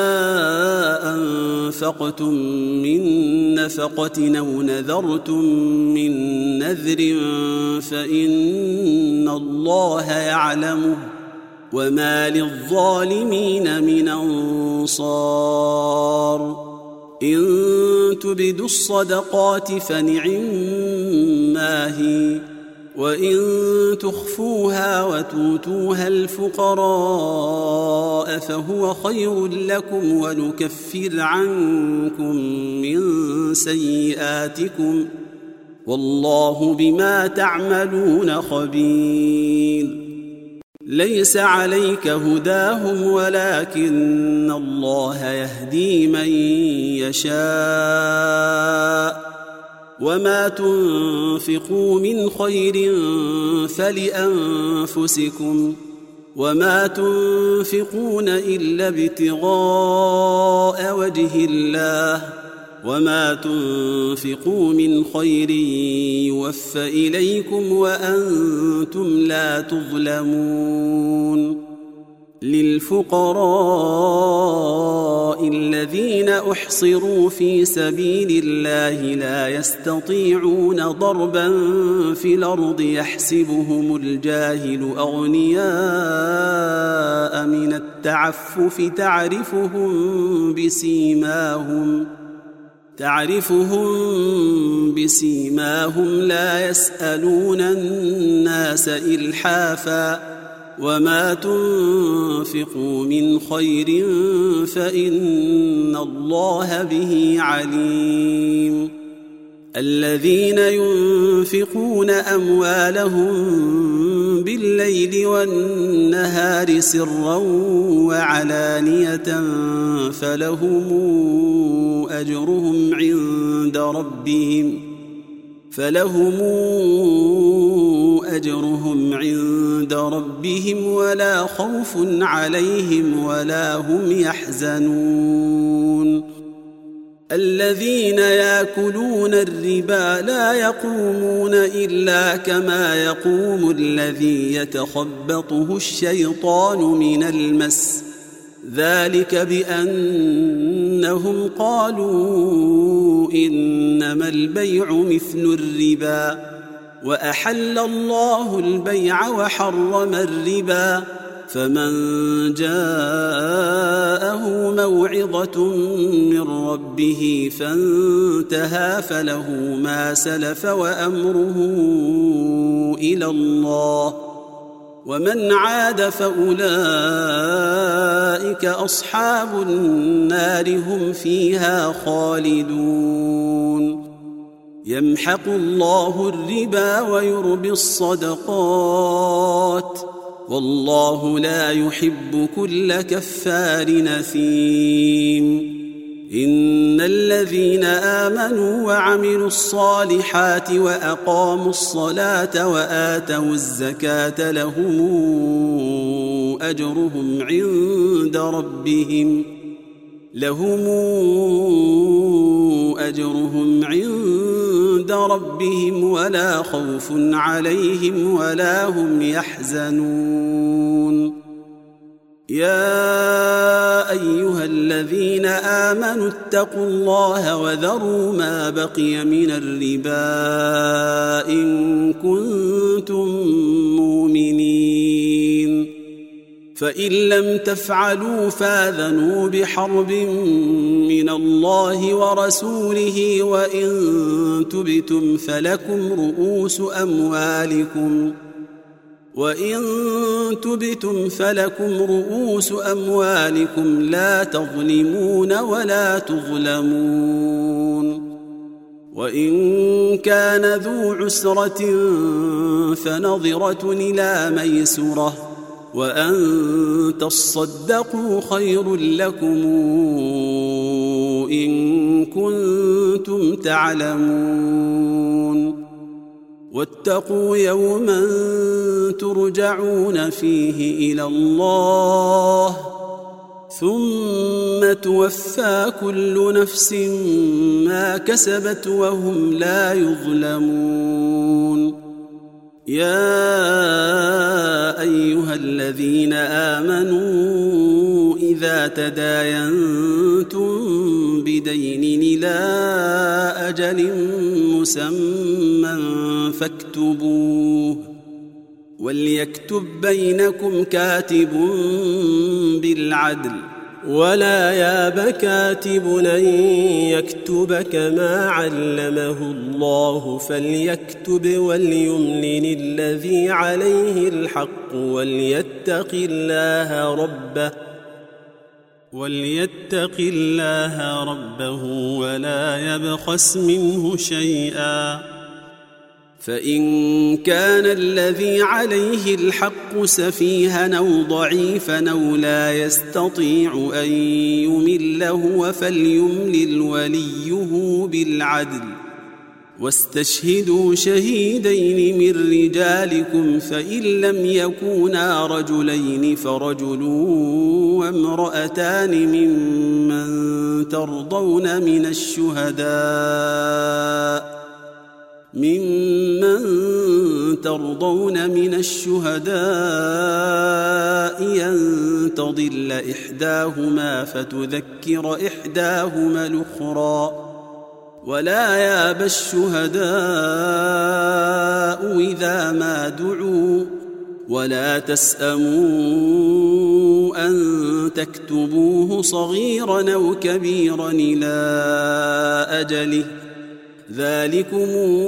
A: أنفقتم من نفقة أو نذرتم من نذر فإن الله يعلمه وما للظالمين من أنصار. إن تبدوا الصدقات فنعما هي وإن تخفوها وتؤتوها الفقراء فهو خير لكم ونكفر عنكم من سيئاتكم والله بما تعملون خبير. ليس عليك هداهم ولكن الله يهدي من يشاء وما تنفقوا من خير فلأنفسكم وما تنفقون إلا ابتغاء وجه الله وما تنفقوا من خير يوفى إليكم وأنتم لا تظلمون. للفقراء الذين أحصروا في سبيل الله لا يستطيعون ضربا في الأرض يحسبهم الجاهل أغنياء من التعفف تعرفهم بسيماهم لا يسألون الناس إلحافا وما تنفقوا من خير فإن الله به عليم. الذين ينفقون أموالهم بالليل والنهار سرا وعلانية فلهم أجرهم عند ربهم ولا خوف عليهم ولا هم يحزنون. الذين يأكلون الربا لا يقومون إلا كما يقوم الذي يتخبطه الشيطان من المس، ذلك بأنهم قالوا إنما البيع مثل الربا وأحل الله البيع وحرم الربا، فمن جاءه موعظة من ربه فانتهى فله ما سلف وأمره إلى الله، ومن عاد فأولئك أصحاب النار هم فيها خالدون. يمحق الله الربا ويربي الصدقات، والله لا يحب كل كفار نثيم. إن الذين آمنوا وعملوا الصالحات وأقاموا الصلاة وآتوا الزكاة لهم أجرهم عند ربهم ولا خوف عليهم ولا هم يحزنون. يا أيها الذين آمنوا اتقوا الله وذروا ما بقي من الربا إن كنتم مؤمنين، فإن لم تفعلوا فآذنوا بحرب من الله ورسوله، وإن تبتم فلكم رؤوس أموالكم لا تظلمون ولا تظلمون. وإن كان ذو عسرة فنظرة إلى ميسرة، وأن تصدقوا خير لكم إن كنتم تعلمون. واتقوا يوما ترجعون فيه إلى الله ثم توفى كل نفس ما كسبت وهم لا يظلمون. يا أيها الذين آمنوا إذا تداينتم بدين إلى أجل مسمى فاكتبوه، وليكتب بينكم كاتب بالعدل، ولا ياب كاتب أن يكتب كما علمه الله، فليكتب وليملل الذي عليه الحق وليتق الله ربه ولا يبخس منه شيئا. فإن كان الذي عليه الحق سفيها أو ضعيفا أو لا يستطيع أن يمله فليملل وليه بالعدل، واستشهدوا شهيدين من رجالكم، فإن لم يكونا رجلين فرجل وامرأتان ممن ترضون من الشهداء أن تضل إحداهما فتذكر إحداهما الأخرى، ولا ياب الشهداء إذا ما دعوا، ولا تسأموا أن تكتبوه صغيرا أو كبيرا إلى أجله، ذلكم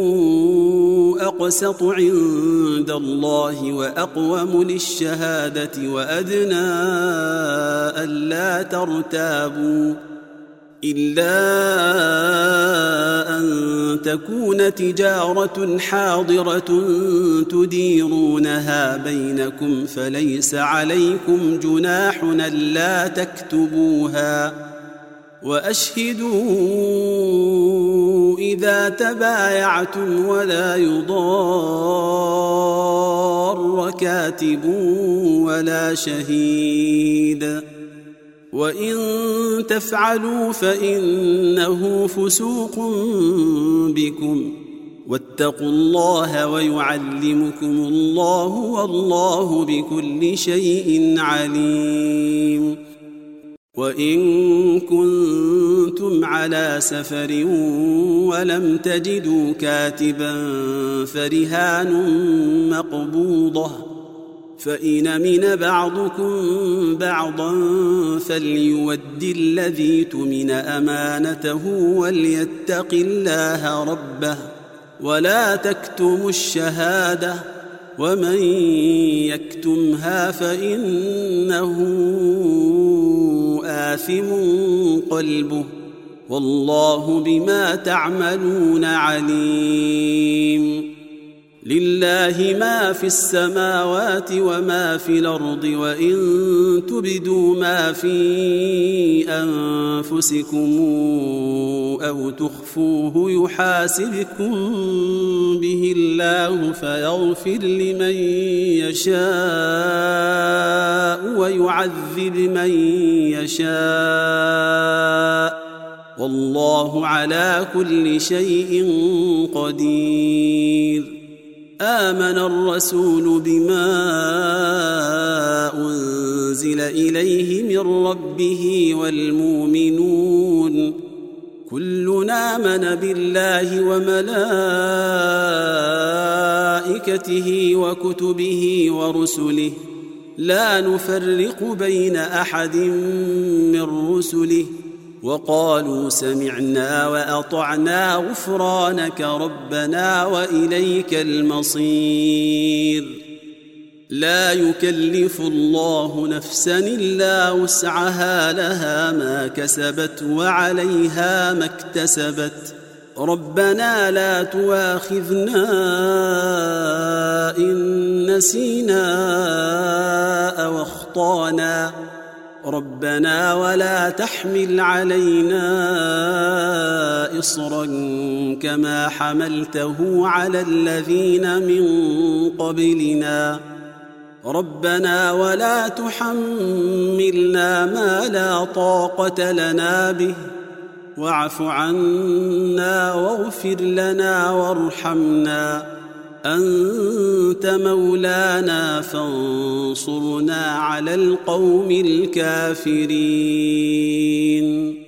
A: أقسط عند الله وأقوم للشهادة وأدنى ألا ترتابوا، إلا أن تكون تجارة حاضرة تديرونها بينكم فليس عليكم جناح ألا تكتبوها، وأشهدوا إذا تبايعتم ولا يضار كاتب ولا شهيد، وإن تفعلوا فإنه فسوق بكم واتقوا الله ويعلمكم الله والله بكل شيء عليم. وإن كنتم على سفر ولم تجدوا كاتبا فرهان مقبوضة، فإن أمن بعضكم بعضا فليؤد الذي اؤتمن أمانته وليتق الله ربه ولا تكتموا الشهادة ومن يكتمها فإنه آثم قلبه والله بما تعملون عليم. لله ما في السماوات وما في الأرض وإن تبدوا ما في أنفسكم أو تخفوه يحاسبكم به الله فيغفر لمن يشاء ويعذب من يشاء والله على كل شيء قدير. آمن الرسول بما أنزل إليه من ربه والمؤمنون كلنا آمن بالله وملائكته وكتبه ورسله لا نفرق بين أحد من رسله وقالوا سمعنا وأطعنا غفرانك ربنا وإليك المصير. لا يكلف الله نفسا إلا وسعها لها ما كسبت وعليها ما اكتسبت ربنا لا تؤاخذنا إن نسينا أو أخطأنا ربنا ولا تحمل علينا إصرا كما حملته على الذين من قبلنا ربنا ولا تحملنا ما لا طاقة لنا به واعف عنا واغفر لنا وارحمنا أنت مولانا فانصرنا على القوم الكافرين.